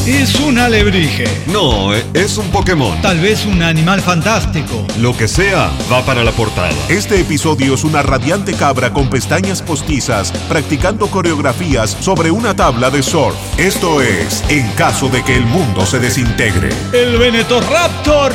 Es un alebrije. No, es un Pokémon. Tal vez un animal fantástico. Lo que sea, va para la portada. Este episodio es una radiante cabra con pestañas postizas practicando coreografías sobre una tabla de surf. Esto es En caso de que el mundo se desintegre. El Venetoraptor.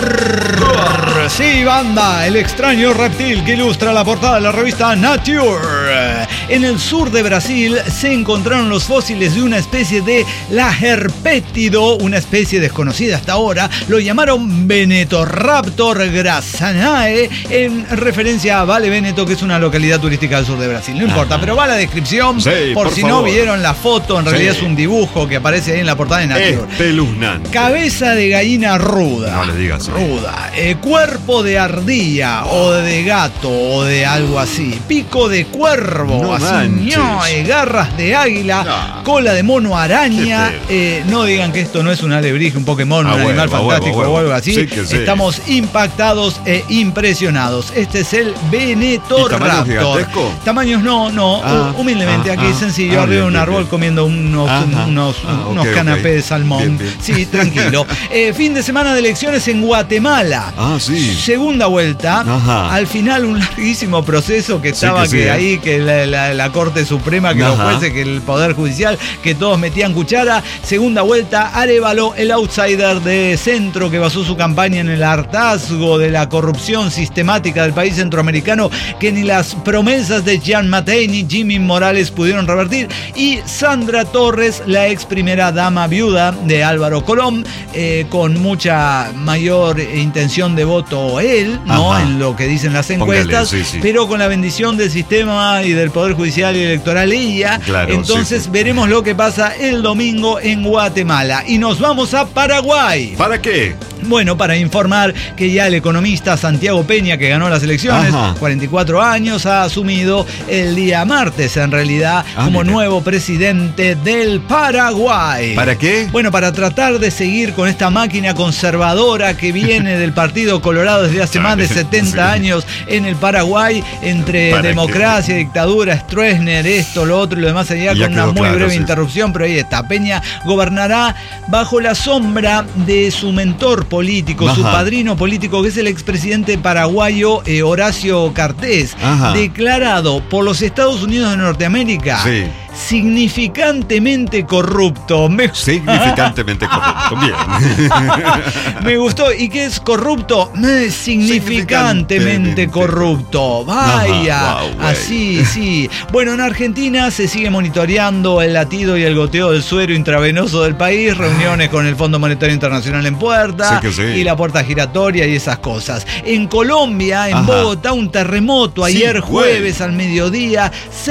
Sí, banda, el extraño reptil que ilustra la portada de la revista Nature. En el sur de Brasil se encontraron los fósiles de una especie de Laherpétido, una especie desconocida hasta ahora. Lo llamaron Venetoraptor grasanae en referencia a Vale Veneto, que es una localidad turística del sur de Brasil. No importa, pero va la descripción, sí, por si favor. No vieron la foto, en realidad es un dibujo que aparece ahí en la portada de Nature. Espeluznante. Cabeza de gallina ruda. No le digas así. Ruda. Cuerpo de ardilla o de gato o de algo así. Pico de cuervo. No así, manches. garras de águila. No. Cola de mono araña. No digan que esto no es un alebrije, un Pokémon, un animal fantástico o algo así. Sí que sí. Estamos impactados e impresionados. Este es el Venetoraptor. ¿Y tamaños gigantescos? Tamaños no. Humildemente aquí sencillo, arriba de un árbol comiendo unos canapés de salmón. Bien. Sí, tranquilo. Fin de semana de elecciones en Guatemala. Sí. Segunda vuelta. Al final un larguísimo proceso que estaba que la Corte Suprema, que los jueces, que el Poder Judicial, que todos metían cuchara. Segunda vuelta, Arévalo, el outsider de centro que basó su campaña en el hartazgo de la corrupción sistemática del país centroamericano que ni las promesas de Jean Mattei ni Jimmy Morales pudieron revertir. Y Sandra Torres, la ex primera dama viuda de Álvaro Colón, con mucha mayor intención de voto él, ¿no? En lo que dicen las encuestas, pero con la bendición del sistema y del Poder Judicial y Electoral ella. Claro, entonces veremos lo que pasa el domingo en Guatemala. Y nos vamos a Paraguay. ¿Para qué? Bueno, para informar que ya el economista Santiago Peña, que ganó las elecciones, 44 años, ha asumido el día martes, en realidad, como nuevo presidente del Paraguay. ¿Para qué? Bueno, para tratar de seguir con esta máquina conservadora que viene del Partido Colorado desde hace más de 70 años en el Paraguay, entre democracia, dictadura, Stroessner, esto, lo otro y lo demás allá, con una muy breve interrupción, pero ahí está. Peña gobernará bajo la sombra de su mentor político, su padrino político, que es el expresidente paraguayo Horacio Cartés, declarado por los Estados Unidos de Norteamérica significantemente corrupto. Significantemente corrupto, bien. Me gustó. ¿Y qué es corrupto? Significantemente corrupto. Vaya, así, sí. Bueno, en Argentina se sigue monitoreando el latido y el goteo del suero intravenoso del país, reuniones con el Fondo Monetario Internacional en puerta, y la puerta giratoria y esas cosas. En Colombia, en Bogotá, un terremoto ayer jueves al mediodía,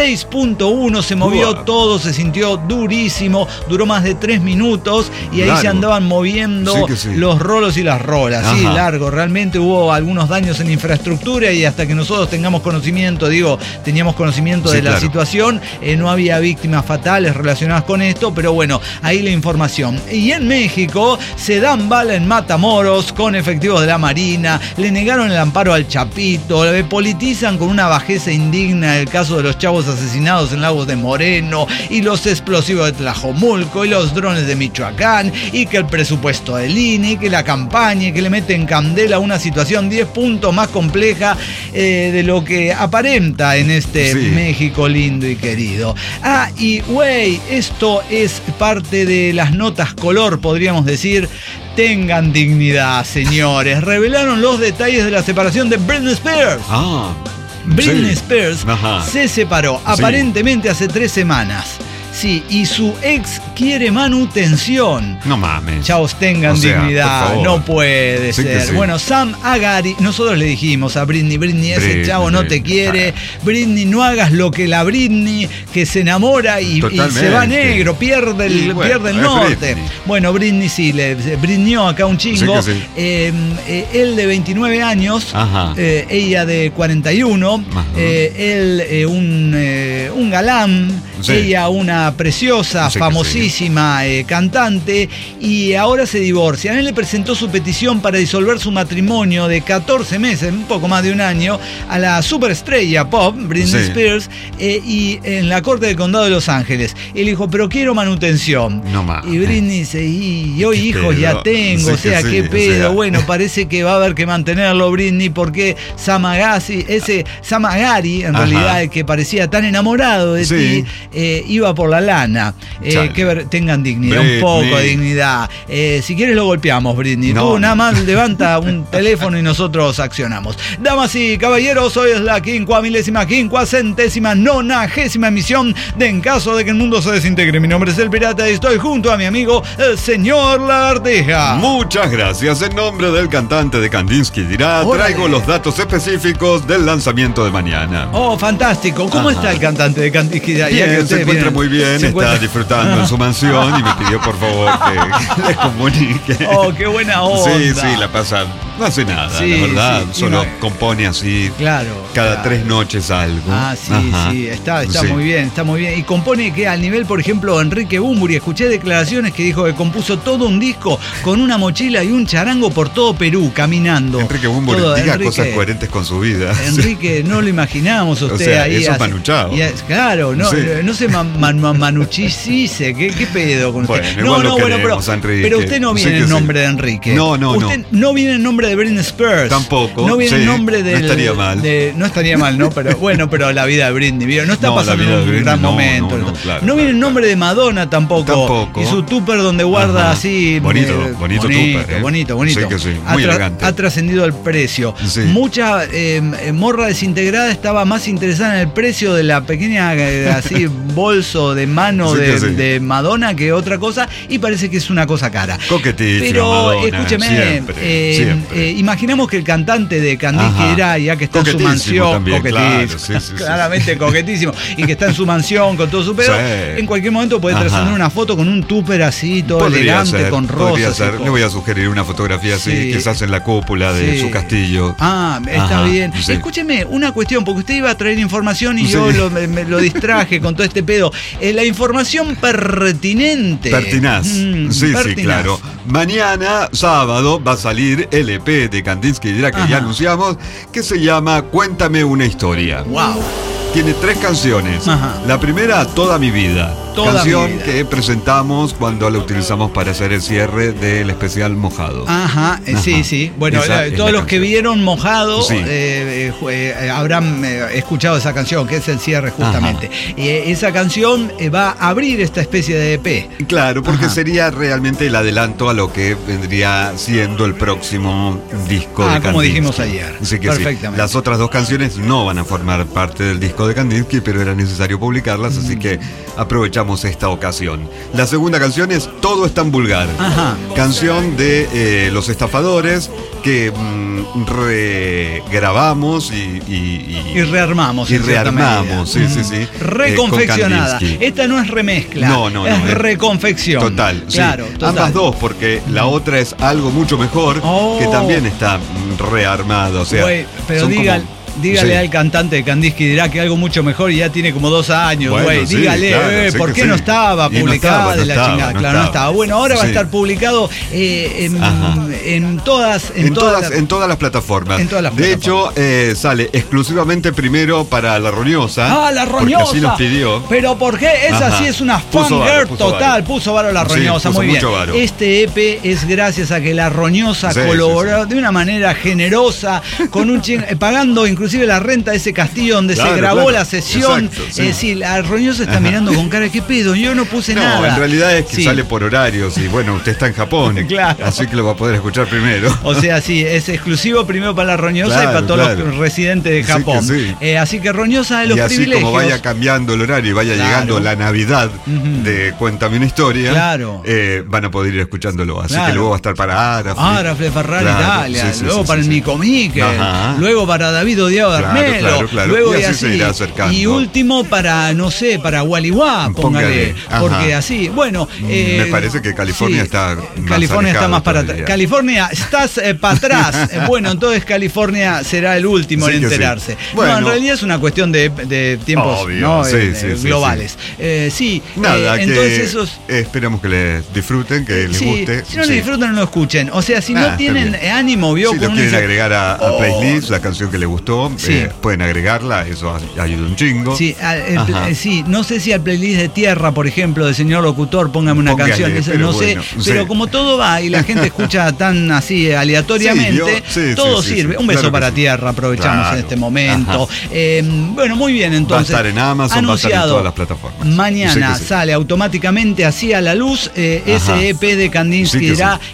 6.1, se movió todo, se sintió durísimo, duró más de 3 minutos y ahí se andaban moviendo los rolos y las rolas. Largo, realmente hubo algunos daños en infraestructura y hasta que nosotros teníamos conocimiento de la situación, no había víctimas fatales relacionadas con esto, pero bueno, ahí la información. Y en México se dan bala en Matamoros con efectivos de la Marina, le negaron el amparo al Chapito, le politizan con una bajeza indigna el caso de los chavos asesinados en Lagos de Moreno y los explosivos de Tlajomulco y los drones de Michoacán y que el presupuesto del INE, que la campaña, que le meten candela a una situación 10 puntos más compleja de lo que aparenta en este México lindo y querido. Y esto es parte de las notas color, podríamos decir. Tengan dignidad, señores. Revelaron los detalles de la separación de Britney Spears. Britney Spears se separó aparentemente hace 3 semanas. Y su ex quiere manutención. No mames. Chavos, tengan dignidad. No puede ser. Bueno, Sam Agari, nosotros le dijimos a Britney, ese chavo no te quiere. Britney, no hagas lo que la Britney, que se enamora y se va negro, pierde el norte. Bueno, Britney le britneó acá un chingo. Él de 29 años, ella de 41, él un galán, ella una una preciosa, Sí, famosísima cantante, y ahora se divorcian. Él le presentó su petición para disolver su matrimonio de 14 meses, un poco más de un año, a la superestrella pop, Britney Spears, y en la corte del condado de Los Ángeles. Él dijo, pero quiero manutención. No más. Y Britney dice, y yo hijos ya tengo, o sea, qué pedo. Bueno, parece que va a haber que mantenerlo, Britney, porque Sam Agari, en realidad, el que parecía tan enamorado de ti, iba por la lana. Tengan dignidad, Britney. Un poco de dignidad. Si quieres lo golpeamos, Britney. Tú nada más levanta un teléfono y nosotros accionamos. Damas y caballeros, hoy es la 5.050.090ª emisión de En Caso de que el Mundo se Desintegre. Mi nombre es El Pirata y estoy junto a mi amigo, el señor Lagartija. Muchas gracias. En nombre del cantante de Kandinsky dirá, traigo los datos específicos del lanzamiento de mañana. Oh, fantástico. ¿Cómo está el cantante de Kandinsky? Bien, se encuentra muy bien, está disfrutando en su mansión y me pidió por favor que le comunique. Oh, qué buena onda. Sí, la pasa, no hace nada, la verdad, solo compone así cada 3 noches algo. Está muy bien, está muy bien. Y compone que al nivel, por ejemplo, Enrique Bunbury, escuché declaraciones que dijo que compuso todo un disco con una mochila y un charango por todo Perú, caminando. Enrique Bunbury diga cosas coherentes con su vida. Enrique, no lo imaginábamos usted, o sea, ahí. Eso es manuchado. Claro, no se manuchicice. ¿Qué pedo con usted? Pero usted no viene en nombre de Enrique. No. Usted no viene en nombre de Britney Spears. Tampoco. No viene en nombre de. No estaría mal. No estaría mal, ¿no? Pero bueno, pero la vida de Britney, no está pasando un gran momento. No viene en nombre de Madonna tampoco. Y su tupper donde guarda así. Bonito tupper. Bonito. Sí, muy elegante. Ha trascendido el precio. Mucha morra desintegrada estaba más interesada en el precio de la pequeña así bolso de mano de Madonna que otra cosa, y parece que es una cosa cara. Coquetísima. Pero Madonna, escúcheme, siempre. imaginemos que el cantante de Kandinsky dirá, ya que está en su mansión, también, claramente coquetísimo, y que está en su mansión con todo su pedo, en cualquier momento puede trascender una foto con un tupper así, todo elegante, con rosas. Le voy a sugerir una fotografía así, quizás en la cúpula de su castillo. Está bien. Escúcheme, una cuestión, porque usted iba a traer información y yo lo distraje con todo este pedo. La información pertinente. Pertinaz. Sí, claro. Mañana, sábado, va a salir el EP de Kandinsky dirá, que ya anunciamos, que se llama Cuéntame una historia. ¡Wow! Tiene 3 canciones. La primera, Toda mi vida. Canción que presentamos cuando la utilizamos para hacer el cierre del especial Mojado. Sí. Bueno, todos los que vieron Mojado habrán escuchado esa canción, que es el cierre justamente. Esa canción va a abrir esta especie de EP. Claro, porque sería realmente el adelanto a lo que vendría siendo el próximo disco de Kandinsky. Como dijimos ayer. Perfectamente. Las otras 2 canciones no van a formar parte del disco de Kandinsky, pero era necesario publicarlas, así que aprovechamos esta ocasión. La segunda canción es Todo es tan vulgar. Canción de Los Estafadores, que regrabamos y rearmamos. Reconfeccionada. Esta no es remezcla. No. Es reconfección. Total. Claro. Ambas dos, porque la otra es Algo mucho mejor, que también está rearmada. O sea, pero dígale al cantante de Kandinsky dirá que algo mucho mejor y ya tiene como 2 años, güey. Dígale, ¿por qué no estaba publicada de la chingada? Claro, no estaba. Bueno, ahora va a estar publicado en todas las plataformas. De hecho, sale exclusivamente primero para La Roñosa. La Roñosa. Porque así nos pidió. ¿Pero por qué? Esa sí es una fangirl total. Puso varo La Roñosa, muy bien. Este EP es gracias a que La Roñosa colaboró de una manera generosa, con un pagando inclusive la renta de ese castillo donde se grabó la sesión. La Roñosa está mirando con cara, ¿qué pedo? Yo no puse nada. En realidad es que sale por horarios y bueno, usted está en Japón. Así que lo va a poder escuchar primero. O sea, es exclusivo primero para La Roñosa y para todos los residentes de Japón. Así que Roñosa de los privilegios. Y así como vaya cambiando el horario y vaya llegando la Navidad de Cuéntame una historia, van a poder ir escuchándolo. Así que luego va a estar para Arafle, Ferrari Italia, luego para el Nico Miquel, luego para David Odiar podía haber Melo. Claro. Luego y así se irá acercando. Y último para, no sé, para Gualeguá, póngale. Porque así, bueno. Me parece que California está más California está más para atrás. California, estás para atrás. Bueno, entonces California será el último en enterarse. Sí. Bueno, no, en realidad es una cuestión de tiempos, obvio, ¿no? globales. Nada, entonces esperamos que les disfruten, que les guste. Si no les disfrutan, no lo escuchen. O sea, si no tienen ánimo, si lo quieren agregar a playlist, la canción que les gustó, pueden agregarla, eso ayuda un chingo. Sí, no sé si al playlist de Tierra, por ejemplo, del señor locutor, póngame una canción, no sé, pero como todo va y la gente escucha tan así aleatoriamente, todo sirve. Un beso para Tierra, aprovechamos en este momento. Bueno, muy bien, entonces. Va a estar en Amazon, va a estar en todas las plataformas. Mañana sale automáticamente así a la luz ese EP de Kandinsky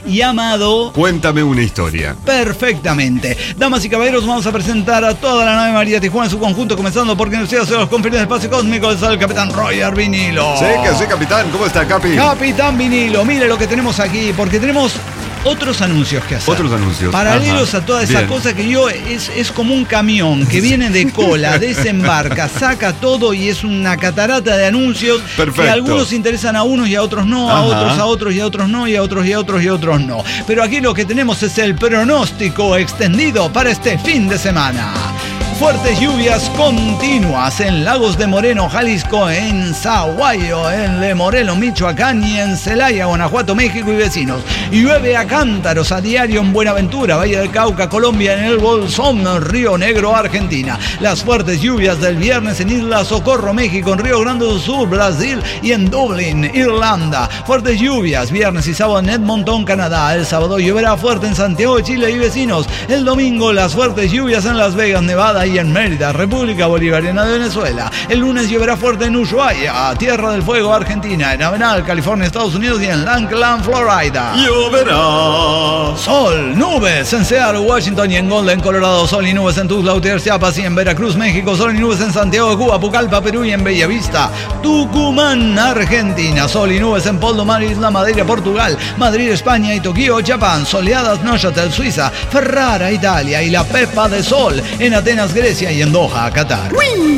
llamado Cuéntame una historia. Perfectamente. Damas y caballeros, vamos a presentar a toda la nave María Tijuana en su conjunto, comenzando porque nos llega a los conferencias del espacio cósmico del capitán Roger Vinilo. Sí, capitán. ¿Cómo está, Capi? Capitán Vinilo, mire lo que tenemos aquí, porque tenemos otros anuncios que hacer. Otros anuncios. Paralelos a toda esa cosa que es como un camión que viene de cola, desembarca, saca todo y es una catarata de anuncios. Perfecto. Que a algunos interesan a unos y a otros no, a otros a otros y a otros no, y a otros y a otros y a otros no. Pero aquí lo que tenemos es el pronóstico extendido para este fin de semana. Fuertes lluvias continuas en Lagos de Moreno, Jalisco, en Zaguayo, en Le Moreno, Michoacán y en Celaya, Guanajuato, México y vecinos. Llueve a cántaros a diario en Buenaventura, Valle del Cauca, Colombia, en el Bolsón, Río Negro, Argentina. Las fuertes lluvias del viernes en Isla Socorro, México, en Río Grande do Sul, Brasil y en Dublín, Irlanda. Fuertes lluvias viernes y sábado en Edmonton, Canadá. El sábado lloverá fuerte en Santiago de Chile y vecinos. El domingo las fuertes lluvias en Las Vegas, Nevada y en Mérida, República Bolivariana de Venezuela. El lunes lloverá fuerte en Ushuaia, Tierra del Fuego, Argentina, en Avenal, California, Estados Unidos y en Lakeland, Florida. Lloverá. Sol, nubes en Seattle, Washington y en Golden, Colorado. Sol y nubes en Tuxtla Gutiérrez, Chiapas y en Veracruz, México. Sol y nubes en Santiago de Cuba, Pucallpa, Perú y en Bellavista, Tucumán, Argentina. Sol y nubes en Poldo Mar, Isla Madeira, Portugal, Madrid, España y Tokio, Japón. Soleadas Neuchâtel, Suiza, Ferrara, Italia y la Pepa de Sol en Atenas, Grecia y en Doha, Qatar.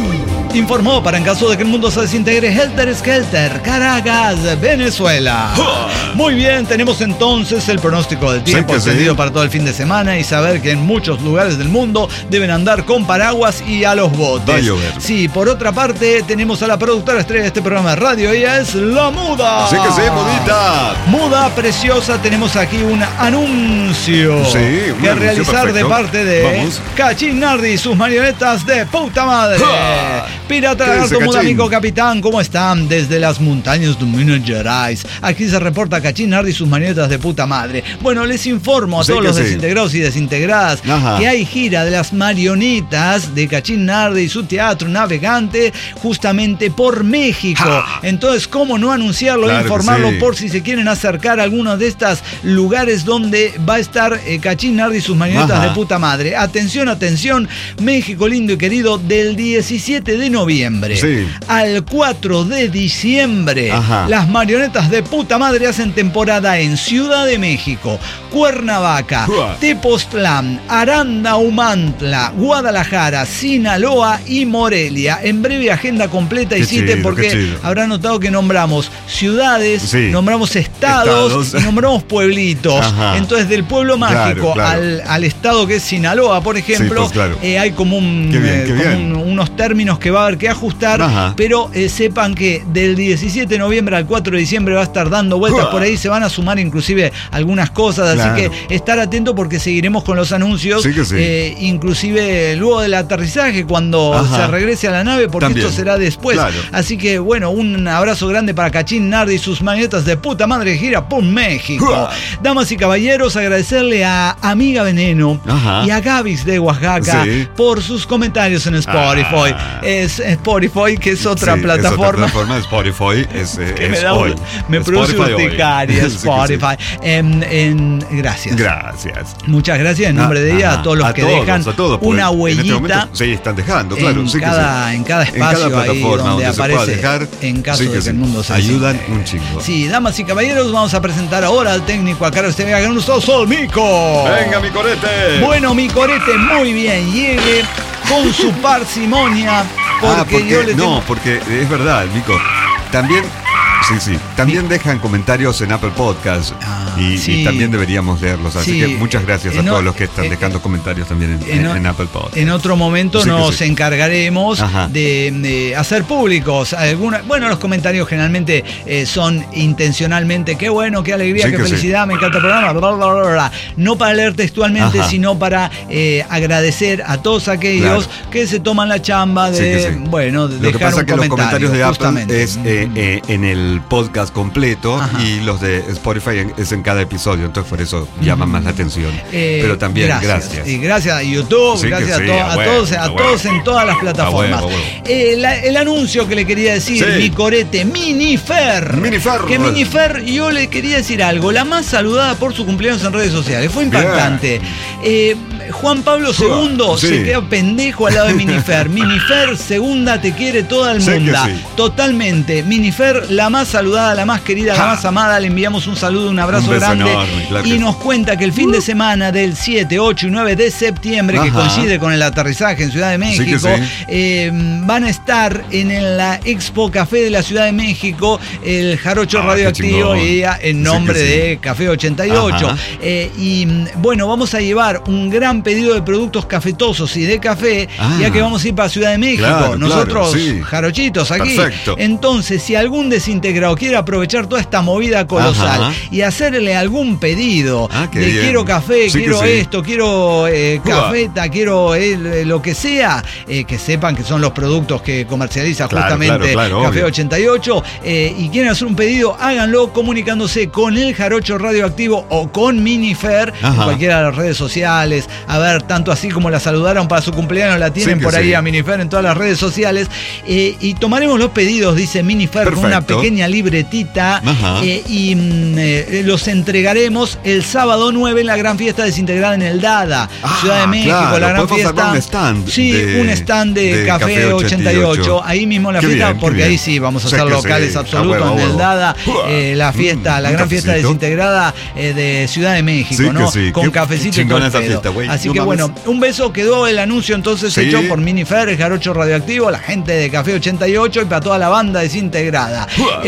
Informó para en caso de que el mundo se desintegre Helter Skelter, Caracas, Venezuela. Muy bien, tenemos entonces el pronóstico del tiempo extendido para todo el fin de semana y saber que en muchos lugares del mundo deben andar con paraguas y a los botes. Va a llover. Sí, por otra parte tenemos a la productora estrella de este programa de radio, ella es La Muda. Sí, Mudita. Muda preciosa, tenemos aquí un anuncio que realizar perfecto. De parte de Cachín Nardi y sus marionetas de puta madre. Pirata Lagarto, Muda, amigo capitán, ¿cómo están? Desde las montañas de Minas Gerais. Aquí se reporta Cachín Nardi y sus marionetas de puta madre. Bueno, les informo a todos los desintegrados y desintegradas que hay gira de las marionetas de Cachín Nardi y su teatro navegante justamente por México. Entonces, ¿cómo no anunciarlo e informarlo por si se quieren acercar a algunos de estos lugares donde va a estar Cachín Nardi y sus marionetas de puta madre? Atención, atención, México lindo y querido, del 17 de noviembre al 4 de diciembre, las marionetas de puta madre hacen temporada en Ciudad de México, Cuernavaca, Tepoztlán, Aranda, Humantla, Guadalajara, Sinaloa y Morelia. En breve agenda completa y citen porque habrán notado que nombramos ciudades, nombramos estados y nombramos pueblitos. Entonces del pueblo mágico al estado que es Sinaloa, por ejemplo, hay como unos términos que va a haber que ajustar, pero sepan que del 17 de noviembre al 4 de diciembre va a estar dando vueltas por ahí, se van a sumar inclusive algunas cosas, así que estar atento porque seguiremos con los anuncios, inclusive luego del aterrizaje cuando se regrese a la nave, porque esto será después, así que bueno, un abrazo grande para Cachín Nardi y sus marionetas de puta madre de gira por México. Damas y caballeros, agradecerle a Amiga Veneno y a Gabis de Oaxaca por sus comentarios en Spotify. Es Spotify, que es otra plataforma. Es otra plataforma, Spotify me produce urticaria, Spotify. Gracias. Gracias. Muchas gracias en nombre de ella, a todos los que dejan una huellita. Están dejando, claro. En cada espacio ahí donde aparece, en caso de que el mundo se ayudan un chingo. Sí, damas y caballeros, vamos a presentar ahora al técnico a Carlos Estevega, con nosotros Sol Mico. Venga, mi corete. Bueno, mi corete, muy bien, llegue con su parsimonia. Porque es verdad, Nico. También dejan comentarios en Apple Podcast y también deberíamos leerlos. Así que muchas gracias a todos los que están dejando comentarios también en Apple Podcast. En otro momento nos encargaremos de hacer públicos los comentarios generalmente son intencionalmente qué bueno, qué alegría, qué felicidad, me encanta el programa, bla, bla, bla, bla. No para leer textualmente, sino para agradecer a todos aquellos que se toman la chamba de dejar un comentario. Lo que pasa es que los comentarios de Apple es en el podcast completo y los de Spotify es en cada episodio, entonces por eso llaman más la atención. Pero también gracias. Y gracias a YouTube, gracias a todos en todas las plataformas. El anuncio que le quería decir, mi corete, Minifer. Que Minifer, yo le quería decir algo, la más saludada por su cumpleaños en redes sociales, fue impactante. Juan Pablo II se quedó pendejo al lado de Minifer. Minifer, segunda, te quiere toda el mundo. Totalmente. Minifer, la más saludada, la más querida, la más amada. Le enviamos un saludo, un abrazo grande. Enorme, claro y nos cuenta que el fin de semana del 7, 8 y 9 de septiembre, que coincide con el aterrizaje en Ciudad de México, van a estar en la Expo Café de la Ciudad de México, el Jarocho Radioactivo, y en nombre de Café 88. Y bueno, vamos a llevar un gran pedido de productos cafetosos y de café, ya que vamos a ir para Ciudad de México, nosotros jarochitos aquí. Perfecto. Entonces, si algún desintegrado quiere aprovechar toda esta movida colosal y hacerle algún pedido de quiero café, quiero esto, quiero cafeta, quiero lo que sea, que sepan que son los productos que comercializa justamente Café 88, y quieren hacer un pedido, háganlo comunicándose con el Jarocho Radioactivo o con Minifer en cualquiera de las redes sociales. A ver, tanto así como la saludaron para su cumpleaños, la tienen por ahí a Minifer en todas las redes sociales. Y tomaremos los pedidos, dice Minifer, con una pequeña libretita y los entregaremos el sábado 9 en la gran fiesta desintegrada en el Dada, Ciudad de México. La gran fiesta. Un stand. Un stand de Café 88. Ahí mismo en la fiesta, porque ahí sí vamos a hacer locales absolutos en el Dada. La fiesta, la gran fiesta desintegrada de Ciudad de México, ¿no? Con cafecito y todo el pedo. Así que bueno, un beso, quedó el anuncio entonces hecho por Minifer, el Jarocho Radioactivo, la gente de Café 88 y para toda la banda desintegrada.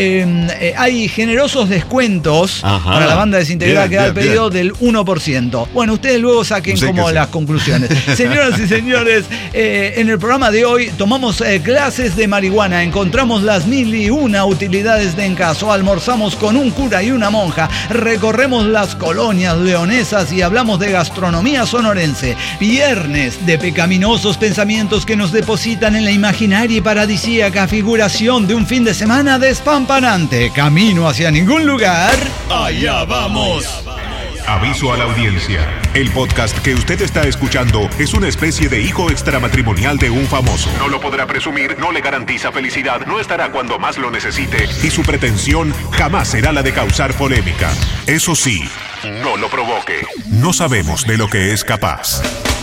Hay generosos descuentos para la banda desintegrada que da el pedido del 1%. Bueno, ustedes luego saquen las conclusiones. Señoras y señores, en el programa de hoy tomamos clases de marihuana, encontramos las 1001 utilidades de encaso, almorzamos con un cura y una monja, recorremos las colonias leonesas y hablamos de gastronomía sonorense. Viernes de pecaminosos pensamientos que nos depositan en la imaginaria y paradisíaca figuración de un fin de semana despampanante. Camino hacia ningún lugar. ¡Allá vamos! Aviso a la audiencia. El podcast que usted está escuchando es una especie de hijo extramatrimonial de un famoso. No lo podrá presumir, no le garantiza felicidad, no estará cuando más lo necesite y su pretensión jamás será la de causar polémica. Eso sí, no lo provoque. No sabemos de lo que es capaz.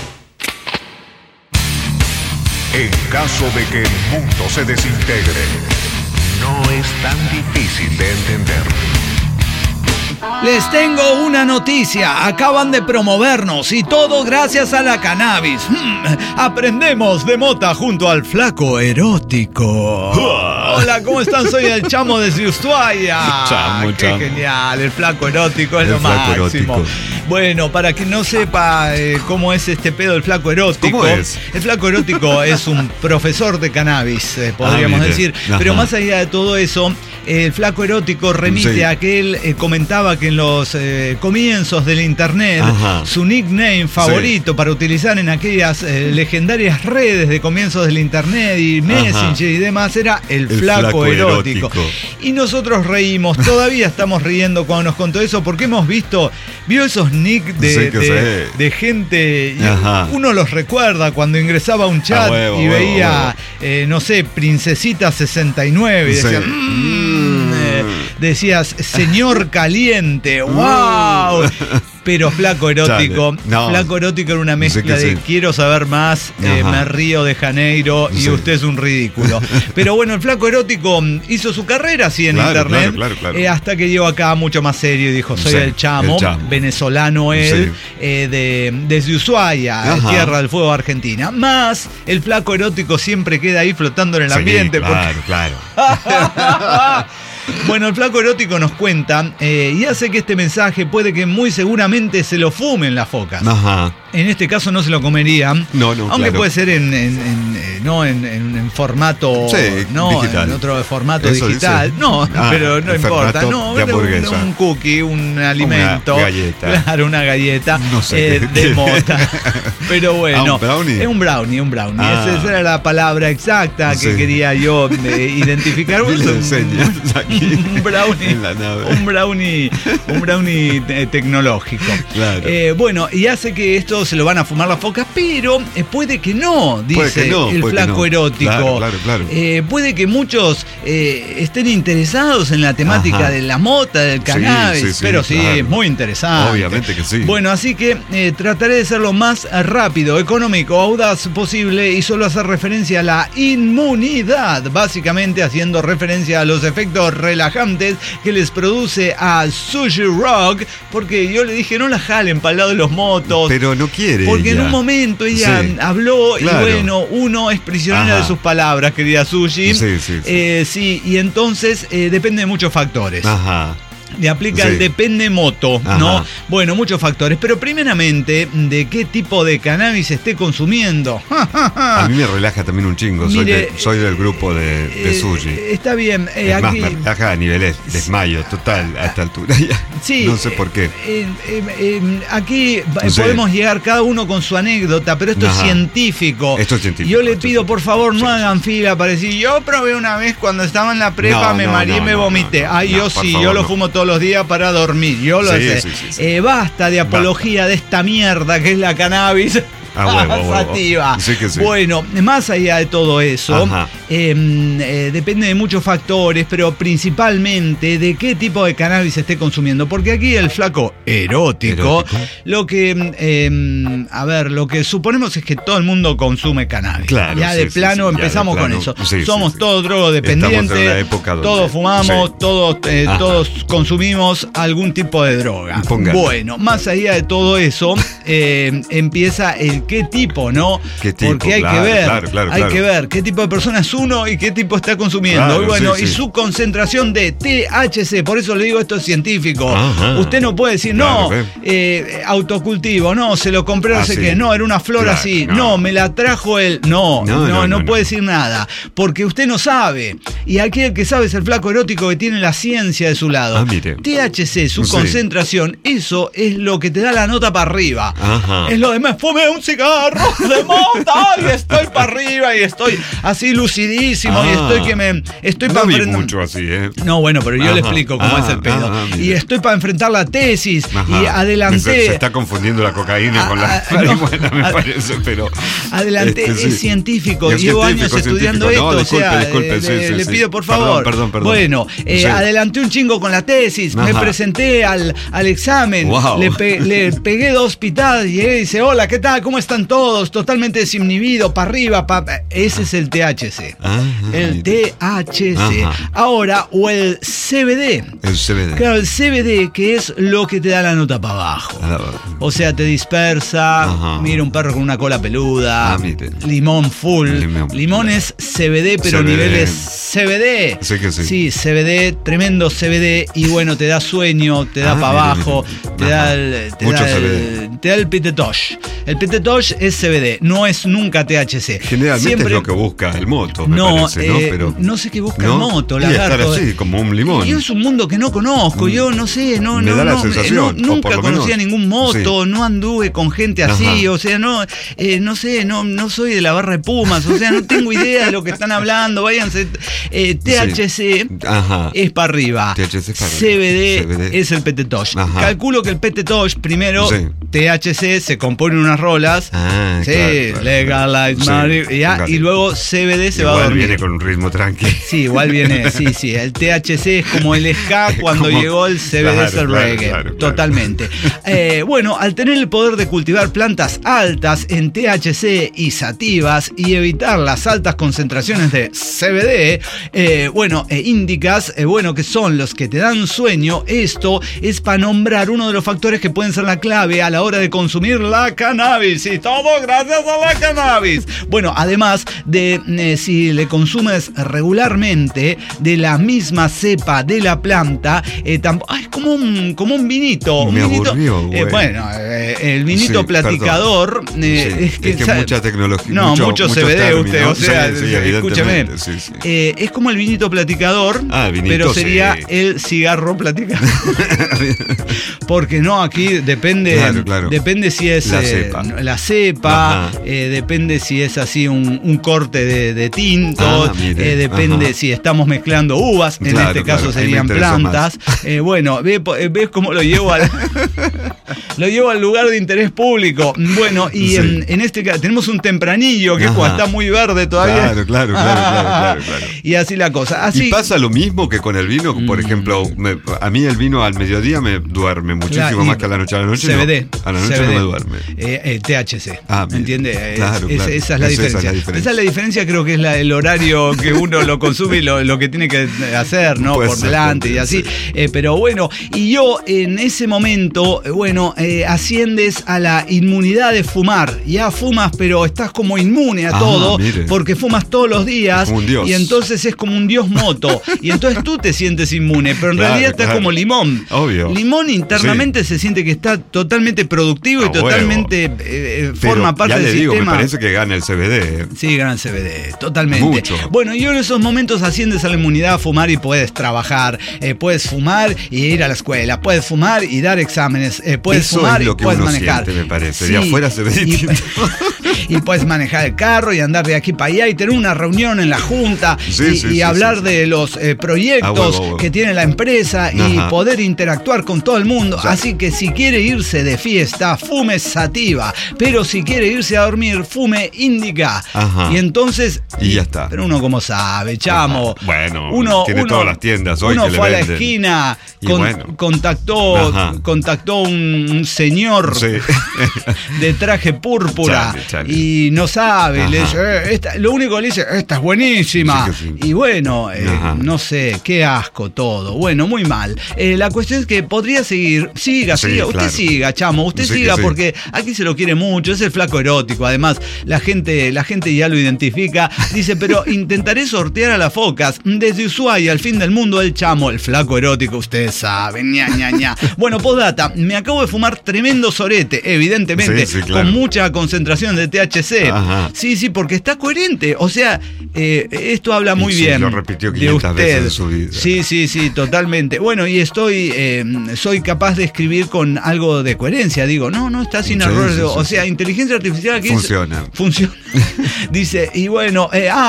En caso de que el mundo se desintegre, no es tan difícil de entender. Les tengo una noticia, acaban de promovernos y todo gracias a la cannabis. Aprendemos de mota junto al flaco erótico. Hola, ¿cómo están? Soy el Chamo desde Ushuaia. Qué genial, el flaco erótico es lo máximo. Erótico. Bueno, para quien no sepa cómo es este pedo del flaco erótico. ¿Cómo es? El flaco erótico es un profesor de cannabis, podríamos decir. Pero más allá de todo eso, el flaco erótico remite a que él comentaba que en los comienzos del internet, su nickname favorito para utilizar en aquellas legendarias redes de comienzos del internet y Messenger y demás era el flaco erótico. Y nosotros reímos, todavía estamos riendo cuando nos contó eso, porque hemos vio esos nick de gente, y uno los recuerda cuando ingresaba a un chat y veía, no sé, Princesita 69 y decía, decías, señor caliente, wow. Pero flaco erótico. No. Flaco erótico era una mezcla de quiero saber más, me río de Janeiro y usted es un ridículo. Pero bueno, el flaco erótico hizo su carrera así en internet. Claro. Hasta que llegó acá mucho más serio y dijo, soy el Chamo, venezolano él, desde Ushuaia, tierra del fuego, Argentina. Más, el flaco erótico siempre queda ahí flotando en el ambiente. Claro. Bueno, el flaco erótico nos cuenta y hace que este mensaje puede que muy seguramente se lo fumen las focas. Ajá. En este caso no se lo comerían. No, aunque puede ser en formato digital. En otro formato eso digital. Dice. No, pero no importa. No, un cookie, un alimento. Una galleta. Claro, una galleta no sé de mota. Pero bueno. ¿Un brownie? Es un brownie. Esa era la palabra exacta que quería yo identificar. Me lo enseñas aquí. Un brownie en la nave. Un brownie tecnológico. Claro. Bueno, y hace que esto se lo van a fumar las focas, pero puede que no, dice el flaco erótico. Claro. Puede que muchos estén interesados en la temática de la mota, del cannabis, pero es muy interesante. Obviamente que sí. Bueno, así que trataré de ser lo más rápido, económico, audaz posible y solo hacer referencia a la inmunidad, básicamente haciendo referencia a los efectos relajantes que les produce a Sushi Rock, porque yo le dije, no la jalen para el lado de los motos. Pero no quiere. Porque en un momento ella habló y bueno, uno es prisionero de sus palabras, querida Sushi. Sí, y entonces depende de muchos factores. Ajá. Le aplica el depende moto, ¿no? Bueno, muchos factores. Pero primeramente, ¿de qué tipo de cannabis esté consumiendo? A mí me relaja también un chingo. Soy del grupo de Sushi. Está bien. Es más, me relaja a niveles desmayo total a esta altura. Sí. No sé por qué. Aquí podemos llegar cada uno con su anécdota, pero esto es científico. Esto es científico. Yo le pido, por favor, no hagan fila para decir, yo probé una vez cuando estaba en la prepa, me mareé y me vomité. Yo lo fumo todo los días para dormir, yo lo sé. Basta de apología de esta mierda que es la cannabis. Sativa. Sí. Bueno, más allá de todo eso, depende de muchos factores, pero principalmente de qué tipo de cannabis esté consumiendo. Porque aquí el flaco erótico. Lo que suponemos es que todo el mundo consume cannabis. Claro, de plano empezamos con eso. Somos todos drogodependientes, todos fumamos, todos consumimos algún tipo de droga. Bueno, más allá de todo eso, empieza el qué tipo, ¿no? Porque hay que ver qué tipo de persona es uno y qué tipo está consumiendo. Y bueno, y su concentración de THC, por eso le digo, esto es científico. Usted no puede decir, autocultivo, no, se lo compré, no sé qué, no, era una flor así, no, me la trajo él, no puede decir nada, porque usted no sabe. Y aquí el que sabe es el flaco erótico que tiene la ciencia de su lado. THC, su concentración, eso es lo que te da la nota para arriba. Es lo demás, fumé un cigarro de mota y estoy para arriba y estoy así lucidísimo y estoy para enfrentar mucho así, No, bueno, pero yo le explico cómo es el pedo. Y estoy para enfrentar la tesis y adelanté. Se está confundiendo la cocaína con la marihuana, me parece, pero adelanté, es científico. Llevo años estudiando esto, disculpe, le pido por favor. Perdón. Bueno, adelanté un chingo con la tesis, me presenté al examen, le pegué 2 pitadas y dice, hola, ¿qué tal? ¿Cómo están todos? Totalmente desinhibido, para arriba, ese es el THC. El THC. Ahora, o el CBD. El CBD. Claro, el CBD, que es lo que te da la nota para abajo. O sea, te dispersa. Mira, un perro con una cola peluda. Limón full. Limón es CBD, pero niveles CBD. Sí, CBD, tremendo CBD. Y bueno, te da sueño, te da para abajo, te da el pitetosh. El pitetosh es CBD, no es nunca THC. Generalmente es lo que busca el moto, me parece, ¿no? Pero no sé qué busca el moto, lagarto. Estar así, como un limón. Yo es un mundo que no conozco, yo no sé, me da la sensación, nunca conocía ningún moto, no anduve con gente así, o sea, no sé, no soy de la barra de Pumas, o sea, no tengo idea de lo que están hablando, váyanse. THC es para arriba, CBD es el pitetosh. Calculo que el pitetosh, primero, THC se compone unas rolas sativas. Sí, claro. Legalize marihuana. Y luego CBD se va a dormir. Viene con un ritmo tranqui. Sí, igual viene, sí. El THC es como el ska cuando llegó el CBD, es el reggae. Claro. Totalmente. Bueno, al tener el poder de cultivar plantas altas en THC y sativas y evitar las altas concentraciones de CBD, índicas, que son los que te dan sueño, esto es para nombrar uno de los factores que pueden ser la clave a la hora de consumir la cannabis. Y todo gracias a la cannabis. Bueno, además de si le consumes regularmente de la misma cepa de la planta, es como un vinito. Me aburrió, el vinito platicador. Es que mucha tecnología. No, mucho CBD término, usted, o sea, escúcheme. Sí. Es como el vinito platicador, pero sería el cigarro platicador. Porque no, aquí depende, claro. Depende si es la cepa, depende si es así un corte de tinto, depende si estamos mezclando uvas, en este caso serían plantas. ¿Ves cómo lo llevo al lugar de interés público? Bueno, y en este caso tenemos un tempranillo que está muy verde todavía. Claro. Y así la cosa. Y pasa lo mismo que con el vino, por ejemplo, a mí el vino al mediodía me duerme muchísimo más que a la noche. A la noche CBD. No. A la noche CBD. No me duerme. THC. ¿Me entiendes? Claro. Esa es la diferencia. Esa es la diferencia, creo que es el horario que uno lo consume y lo que tiene que hacer, ¿no? Por delante y así. Sí. Pero bueno, y yo en ese momento, asciendes a la inmunidad de fumar. Ya fumas, pero estás como inmune a todo, porque fumas todos los días. Como un dios. Y entonces es como un dios moto. Y entonces tú te sientes inmune, pero en realidad estás como limón. Obvio. Limón internamente se siente que está totalmente productivo y totalmente forma parte del sistema. Me parece que gana el CBD. Sí, gana el CBD, totalmente. Mucho. Bueno, yo en esos momentos asciendes a la inmunidad a fumar y puedes trabajar, puedes fumar y ir a la escuela, puedes fumar y dar exámenes, puedes eso fumar es lo y que puedes uno manejar. Siente, me parece. De afuera se ve distinto. Y puedes manejar el carro y andar de aquí para allá y tener una reunión en la junta y hablar de los proyectos que tiene la empresa y poder interactuar con todo el mundo. Así que si quiere irse de fiesta, fume sativa, pero si quiere irse a dormir, fume índica. Y entonces... Y ya está. Pero uno como sabe, chamo. Bueno, tiene todas las tiendas hoy uno que fue le a la esquina, contactó un señor de traje púrpura chale. Y no sabe, le dice, lo único que le dice, esta es buenísima. Sí. Y bueno, no sé, qué asco todo. Bueno, muy mal. La cuestión es que podría seguir. Siga. Usted siga, chamo. Usted siga porque aquí se lo quiere mucho. Es el flaco erótico. Además, la gente ya lo identifica. Dice, pero intentaré sortear a las focas. Desde Ushuaia al fin del mundo, el chamo, el flaco erótico. Ustedes saben. Ña. Bueno, postdata. Me acabo de fumar tremendo sorete, evidentemente. Con mucha concentración de THC. Sí, porque está coherente. O sea, esto habla muy bien. Lo repitió 500 veces en su vida. Sí, totalmente. Bueno, y soy capaz de escribir con algo de coherencia. Digo, no está sin errores. O sea, inteligencia artificial aquí funciona. Dice, y bueno,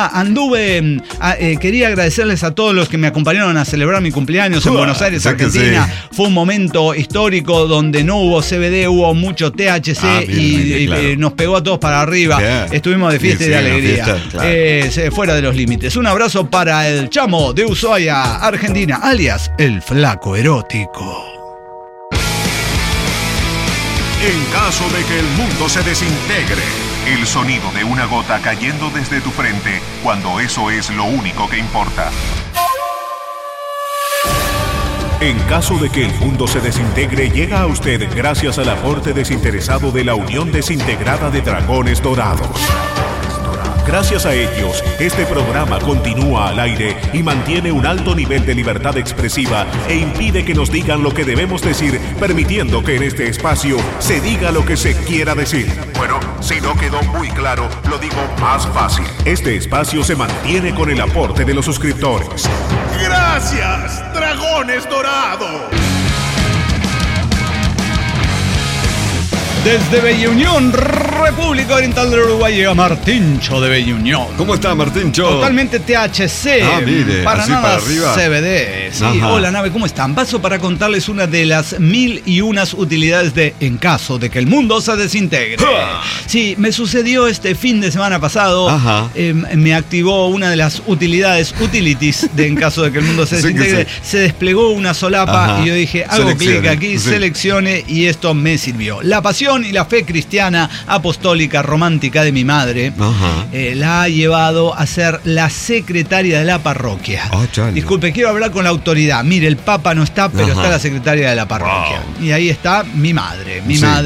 quería agradecerles a todos los que me acompañaron a celebrar mi cumpleaños en Buenos Aires, Argentina. Fue un momento histórico donde no hubo CBD, hubo mucho THC y nos pegó a todos para arriba. Estuvimos de fiesta y de alegría. Fuera de los límites. Un abrazo para el chamo de Ushuaia, Argentina, alias el flaco erótico. En caso de que el mundo se desintegre, el sonido de una gota cayendo desde tu frente, cuando eso es lo único que importa. En caso de que el mundo se desintegre, llega a usted gracias al aporte desinteresado de la Unión Desintegrada de Dragones Dorados. Gracias a ellos, este programa continúa al aire y mantiene un alto nivel de libertad expresiva e impide que nos digan lo que debemos decir, permitiendo que en este espacio se diga lo que se quiera decir. Bueno, si no quedó muy claro, lo digo más fácil. Este espacio se mantiene con el aporte de los suscriptores. ¡Gracias, Dragones Dorados! Desde Bella Unión, República Oriental del Uruguay, llega Martincho de Bella Unión. ¿Cómo está, Martincho? Totalmente THC. Mire, para así nada para arriba. CBD. Sí. Ajá. Hola, nave, ¿cómo están? Paso para contarles una de las 1001 utilidades de en caso de que el mundo se desintegre. Sí, me sucedió este fin de semana pasado. Ajá. Me activó una de las utilities de en caso de que el mundo se desintegre. Sí. Se desplegó una solapa. Ajá. Y yo dije, hago clic aquí, seleccione, y esto me sirvió. La pasión y la fe cristiana, apostólica, romántica de mi madre, la ha llevado a ser la secretaria de la parroquia. Disculpe, quiero hablar con la autoridad. Mire, el Papa no está, pero está la secretaria de la parroquia. Wow. Y ahí está mi madre,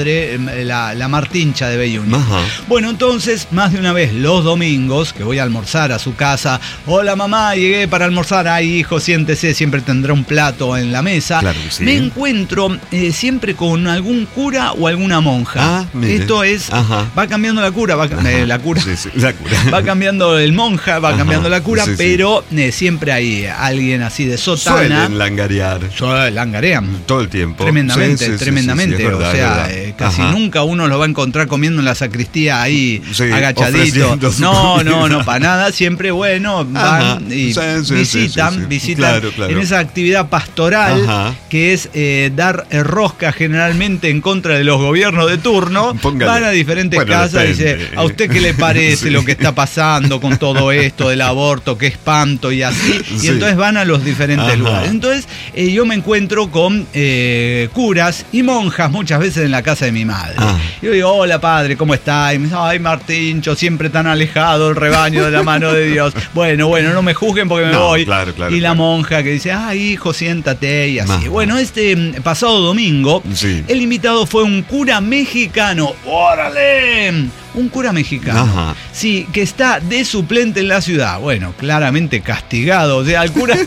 la Martincha de Bella Unión. Bueno, entonces, más de una vez los domingos, que voy a almorzar a su casa, hola mamá, llegué para almorzar, ay hijo, siéntese, siempre tendrá un plato en la mesa. Claro que sí. Me encuentro siempre con algún cura o alguna monja. Esto es, va cambiando la cura, la cura. La cura. Va cambiando el monja, va cambiando la cura, pero siempre hay alguien así de sotana. Suelen langarear. Langarean. Todo el tiempo. Tremendamente, tremendamente. Sí, es verdad, o sea, casi nunca uno lo va a encontrar comiendo en la sacristía ahí, agachadito. No, para nada. Siempre, bueno, van y visitan. Claro. En esa actividad pastoral que es dar rosca generalmente en contra de los gobiernos de turno. Van a diferentes casas y dice, ¿a usted qué le parece lo que está pasando con todo esto del aborto? Qué espanto y así. Y entonces van a los diferentes lugares. Entonces yo me encuentro con curas y monjas muchas veces en la casa de mi madre. Yo digo, hola padre, ¿cómo está? Y me dice, ay Martincho, siempre tan alejado el rebaño de la mano de Dios. Bueno, no me juzguen porque me voy. Claro, y la monja que dice, ay hijo, siéntate y así. Bueno, este pasado domingo, el invitado fue un cura mexicano. ¡Órale! Un cura mexicano. Sí, que está de suplente en la ciudad. Bueno, claramente castigado. O sea, al cura...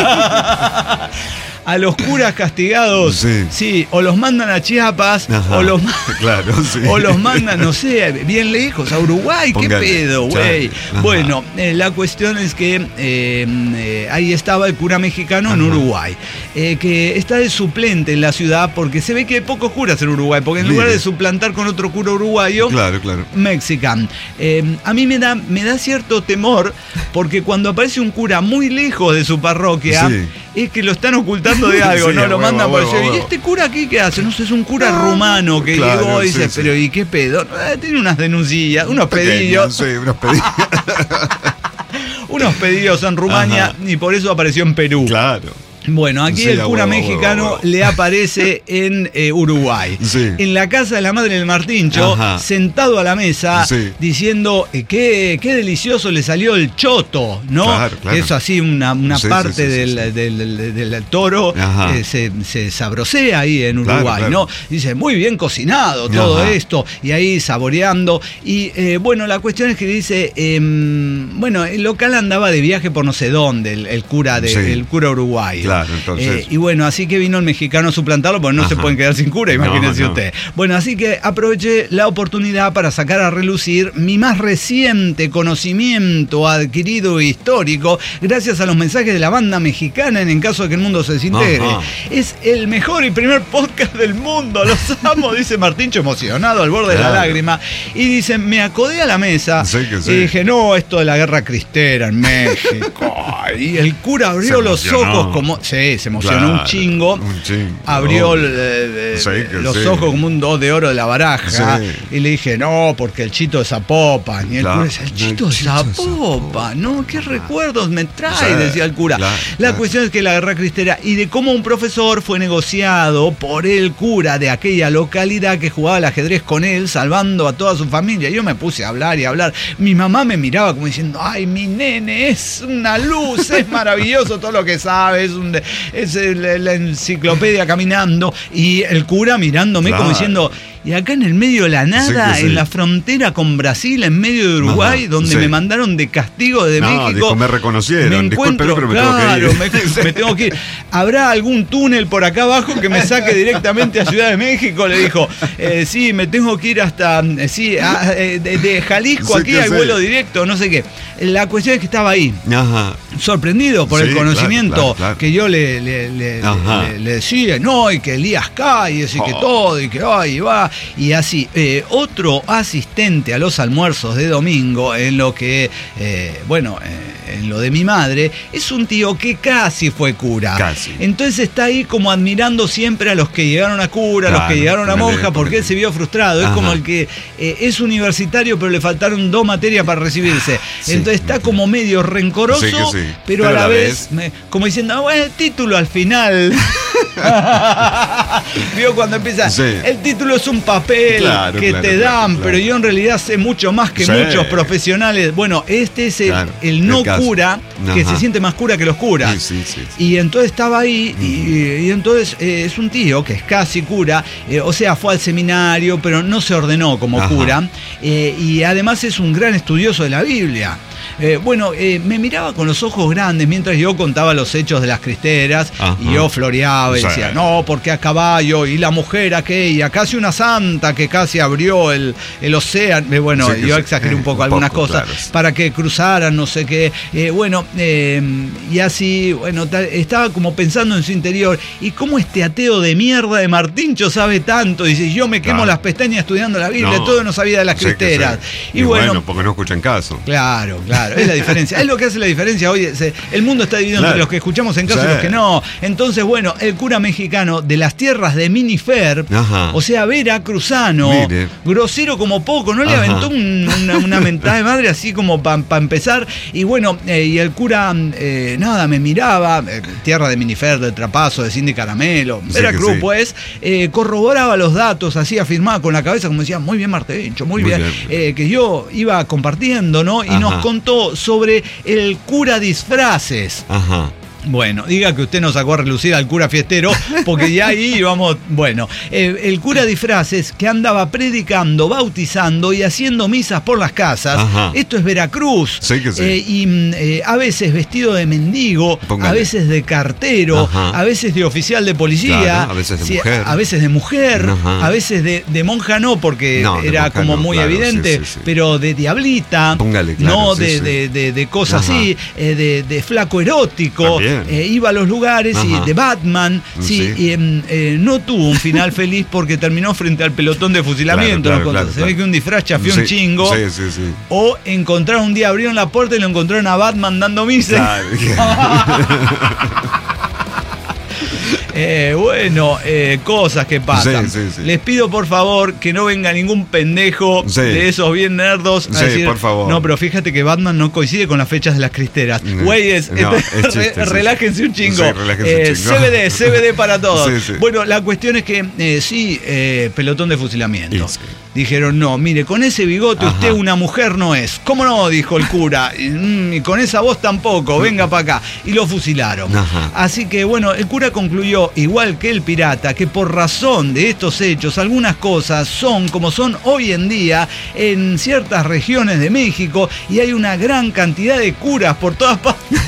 A los curas castigados, o los mandan a Chiapas, o los mandan, no sé, bien lejos, a Uruguay. ¿Qué pedo, güey? Bueno, la cuestión es que ahí estaba el cura mexicano en Uruguay, que está de suplente en la ciudad porque se ve que hay pocos curas en Uruguay, porque en lugar de suplantar con otro cura uruguayo, mexican. A mí me da cierto temor, porque cuando aparece un cura muy lejos de su parroquia, es que lo están ocultando de algo, lo mandan por allá. ¿Y este cura aquí qué hace? No sé, es un cura rumano que llegó y dice, pero ¿y qué pedo? Tiene unas denuncillas, unos pedillos. Unos pedidos en Rumania y por eso apareció en Perú. Claro. Bueno, aquí el cura mexicano le aparece en Uruguay. En la casa de la madre del Martincho, sentado a la mesa, diciendo qué delicioso le salió el choto, ¿no? Claro. Es así una parte del toro, se sabrosea ahí en Uruguay, ¿no? Dice, muy bien cocinado todo esto, y ahí saboreando. Y bueno, la cuestión es que dice, el local andaba de viaje por no sé dónde, el cura uruguayo. Entonces... y bueno, así que vino el mexicano a suplantarlo, porque no se pueden quedar sin cura, imagínense usted. Bueno, así que aproveché la oportunidad para sacar a relucir mi más reciente conocimiento adquirido e histórico, gracias a los mensajes de la banda mexicana en caso de que el mundo se desintegre. Es el mejor y primer podcast del mundo, los amo, dice Martincho, emocionado al borde de la lágrima. Y dice, me acodé a la mesa y dije, no, esto de la guerra cristera en México. Y el cura abrió los ojos como... se emocionó un chingo. Abrió los ojos como un 2 de oro de la baraja. Y le dije, no, porque el Chito de Zapopan. Y el cura decía, el Chito de Zapopan, ¿no? ¿Qué recuerdos me trae? Decía el cura. La cuestión es que la guerra cristera y de cómo un profesor fue negociado por el cura de aquella localidad que jugaba al ajedrez con él, salvando a toda su familia. Yo me puse a hablar y a hablar. Mi mamá me miraba como diciendo, ay, mi nene es una luz, es maravilloso todo lo que sabe, es la enciclopedia caminando, y el cura mirándome como diciendo, y acá en el medio de la nada, en la frontera con Brasil, en medio de Uruguay, donde me mandaron de castigo de México. Dijo, me reconocieron, disculpen, pero me tengo que ir. Me tengo que ir. ¿Habrá algún túnel por acá abajo que me saque directamente a Ciudad de México? Le dijo, sí, me tengo que ir hasta, de Jalisco, aquí hay vuelo directo, no sé qué. La cuestión es que estaba ahí, sorprendido por el conocimiento que yo Leo le decía, no, y que Elías Calles y que todo, y que ahí va, y así. Otro asistente a los almuerzos de domingo, en lo que, en lo de mi madre, es un tío que casi fue cura. Casi. Entonces está ahí como admirando siempre a los que llegaron a cura, a los que llegaron a monja, porque él se vio frustrado. Es como el que es universitario, pero le faltaron 2 materias para recibirse. Entonces está como medio rencoroso, pero a la vez como diciendo, bueno, el título al final. Vio cuando empieza, el título es un papel que te dan, pero yo en realidad sé mucho más que muchos profesionales. Bueno, este es el no cura, que se siente más cura que los curas. Y entonces estaba ahí, y entonces es un tío que es casi cura, o sea, fue al seminario, pero no se ordenó como cura, y además es un gran estudioso de la Biblia. Me miraba con los ojos grandes mientras yo contaba los hechos de las cristeras, y yo floreaba y decía, no, porque a caballo, y la mujer aquella, casi una santa que casi abrió el océano. Yo exageré un poco algunas cosas, para que cruzaran, no sé qué. Y así, estaba como pensando en su interior, y cómo este ateo de mierda de Martincho sabe tanto. Dice, yo me quemo las pestañas estudiando la Biblia, todo no sabía de las cristeras. Y bueno, porque no escuchan caso. Claro, es la diferencia. Es lo que hace la diferencia hoy. El mundo está dividido entre los que escuchamos en caso y los que no. Entonces, el cura mexicano de las tierras de Minifer, o sea, veracruzano, grosero como poco, no le aventó una mentada de madre así como para empezar. Y y el cura, me miraba, tierra de Minifer, del Trapazo, de Cindy Caramelo, Veracruz, corroboraba los datos, así afirmaba con la cabeza, como decía, muy bien, Martincho, muy bien. Que yo iba compartiendo, ¿no? Y nos contó sobre el cura disfraces. Bueno, diga que usted nos sacó a relucir al cura fiestero, porque ya ahí íbamos. El cura disfraces que andaba predicando, bautizando y haciendo misas por las casas. Esto es Veracruz. Y a veces vestido de mendigo, a veces de cartero, a veces de oficial de policía, a veces de mujer, a veces de monja no, porque era como muy evidente, pero de diablita, de cosas así, de flaco erótico. Iba a los lugares y de Batman, no tuvo un final feliz porque terminó frente al pelotón de fusilamiento. Se ve que un disfraz chafió un chingo. O encontraron un día, abrieron la puerta y lo encontraron a Batman dando misa. Cosas que pasan. Les pido por favor que no venga ningún pendejo de esos bien nerdos a decir, por favor. No, pero fíjate que Batman no coincide con las fechas de las cristeras. Güeyes, relájense un chingo. CBD para todos. La cuestión es que pelotón de fusilamiento. Dijeron, no, mire, con ese bigote usted una mujer no es. ¿Cómo no? Dijo el cura. Y con esa voz tampoco, venga para acá. Y lo fusilaron. Así que el cura concluyó, igual que el pirata, que por razón de estos hechos, algunas cosas son como son hoy en día en ciertas regiones de México, y hay una gran cantidad de curas por todas partes.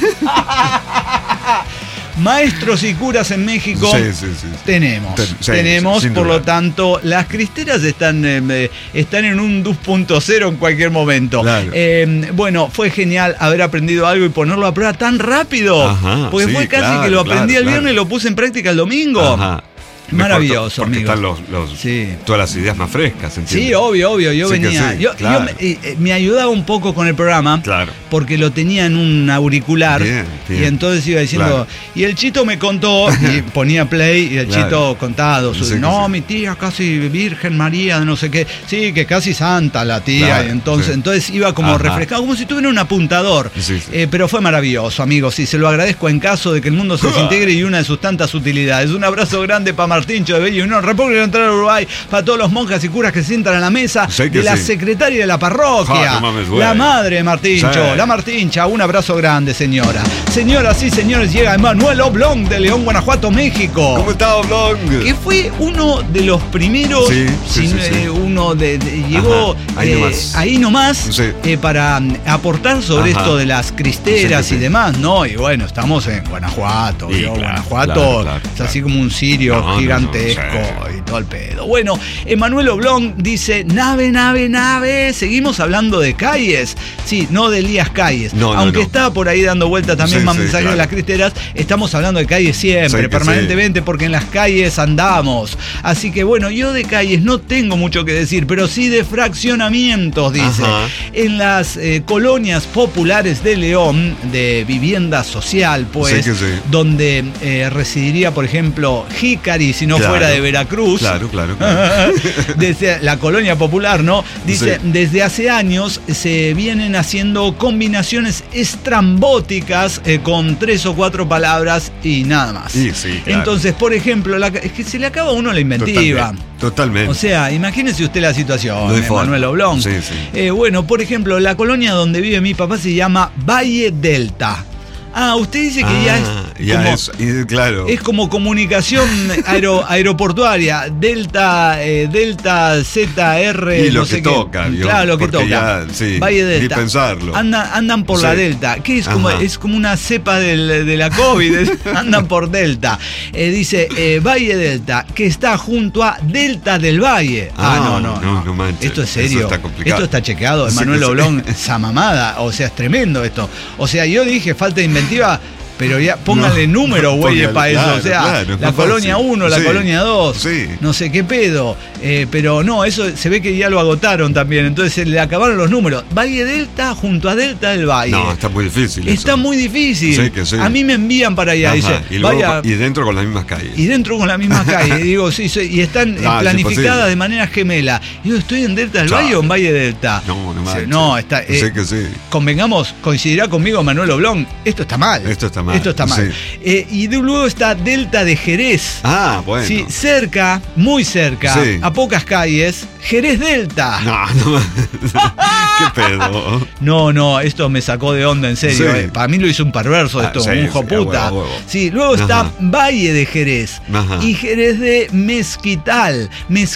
Maestros y curas en México tenemos, por lo tanto, las cristeras están en un 2.0 en cualquier momento. Fue genial haber aprendido algo y ponerlo a prueba tan rápido, porque fue casi que lo aprendí el viernes y lo puse en práctica el domingo. Maravilloso, porque amigo. Están todas las ideas más frescas, ¿entiendes? Sí, obvio. Yo venía. Me ayudaba un poco con el programa, porque lo tenía en un auricular. Y entonces iba diciendo, y el Chito me contó, y ponía play, y el Chito contaba. Mi tía casi Virgen María, no sé qué. Sí, que casi santa la tía. Y entonces iba como refrescado, como si tuviera un apuntador. Pero fue maravilloso, amigos. Y se lo agradezco en caso de que el mundo se desintegre y una de sus tantas utilidades. Un abrazo grande para Martincho de Bella Unión, República Central de Uruguay, para todos los monjas y curas que se sientan a la mesa de la secretaria de la parroquia, la madre de Martincho, la Martincha. Un abrazo grande, señora. Señoras y señores, llega Emanuel Oblong de León, Guanajuato, México. ¿Cómo está, Oblong? Que fue uno de los primeros, llegó ahí nomás para aportar sobre esto de las cristeras y demás, ¿no? Y estamos en Guanajuato, Guanajuato es así como un cirio gigantesco. perfecto, al pedo. Bueno, Emanuel Oblong dice, nave. Seguimos hablando de calles. Sí, no de Elías Calles. Aunque está por ahí dando vueltas también más mensajes claro. de las cristeras, estamos hablando de calles siempre, permanentemente, porque en las calles andamos. Así que bueno, yo de calles no tengo mucho que decir, pero sí de fraccionamientos, dice. En las colonias populares de León, de vivienda social, pues, donde residiría, por ejemplo, Jícari, si no fuera de Veracruz. Claro. Desde la colonia popular, ¿no? Dice, desde hace años se vienen haciendo combinaciones estrambóticas con 3 o 4 palabras y nada más. Sí, claro. Entonces, por ejemplo, es que se le acaba a uno la inventiva. Totalmente. O sea, imagínese usted la situación, Emanuel Oblong. Bueno, por ejemplo, la colonia donde vive mi papá se llama Valle Delta. Usted dice que claro. Es como comunicación aeroportuaria, Delta ZR. Y lo que toca, claro, lo que toca. Valle Delta. Ni pensarlo. Andan por la Delta, que es como una cepa de la COVID. Andan por Delta. Dice Valle Delta, que está junto a Delta del Valle. No manches. Esto es serio. Eso está complicado. Esto está chequeado. Emanuel Oblong, esa mamada. O sea, es tremendo esto. O sea, yo dije falta de inventiva, pero ya pónganle número, güeyes, para eso. O sea, la colonia 1, la colonia 2, no sé qué pedo. Pero no, eso se ve que ya lo agotaron también. Entonces se le acabaron los números. Valle Delta junto a Delta del Valle. No, está muy difícil. Está muy difícil. A mí me envían para allá. Dice, y dentro con las mismas calles. Y dentro con las mismas calles. Digo, y están planificadas de manera gemela. Digo, ¿estoy en Delta del Valle o en Valle Delta? No, está. Convengamos, coincidirá conmigo Manuel Oblong. Esto está mal. Esto está mal. Y luego está Delta de Jerez. Bueno. Sí, cerca, muy cerca, a pocas calles, Jerez Delta. No. ¿Qué pedo? No, esto me sacó de onda, en serio. Para mí lo hizo un perverso esto, un hijo puta. Sí, luego está Valle de Jerez y Jerez de Mezquital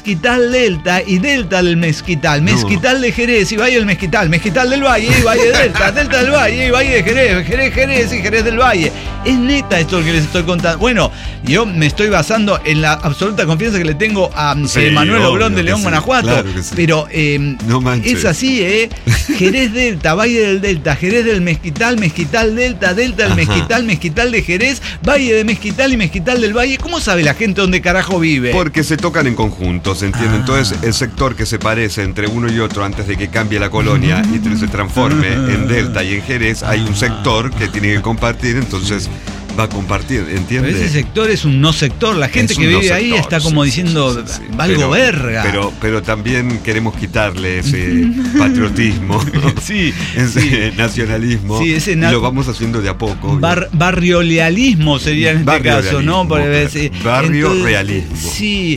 Delta y Delta del Mezquital. Mezquital de Jerez y Valle del Mezquital. Mezquital del Valle y Valle de Delta. Delta del Valle y Valle de Jerez. Jerez y Jerez del Valle. Es neta esto que les estoy contando. Bueno, yo me estoy basando en la absoluta confianza que le tengo a Emanuel Oblong de León, Guanajuato. Claro pero es así, Jerez Delta, Valle del Delta, Jerez del Mezquital, Mezquital Delta, Delta del Mezquital, Mezquital de Jerez, Valle de Mezquital y Mezquital del Valle. ¿Cómo sabe la gente dónde carajo vive? Porque se tocan en conjunto, ¿se entiende? Entonces el sector que se parece entre uno y otro antes de que cambie la colonia y se transforme en Delta y en Jerez, hay un sector que tiene que compartir, entonces va a compartir, ¿entiendes? Pero ese sector es un no sector. La gente que vive ahí está como diciendo, valgo verga. Pero también queremos quitarle ese patriotismo, ese nacionalismo, y lo vamos haciendo de a poco. Barriolealismo sería en este caso, ¿no? Barrio-realismo. Sí,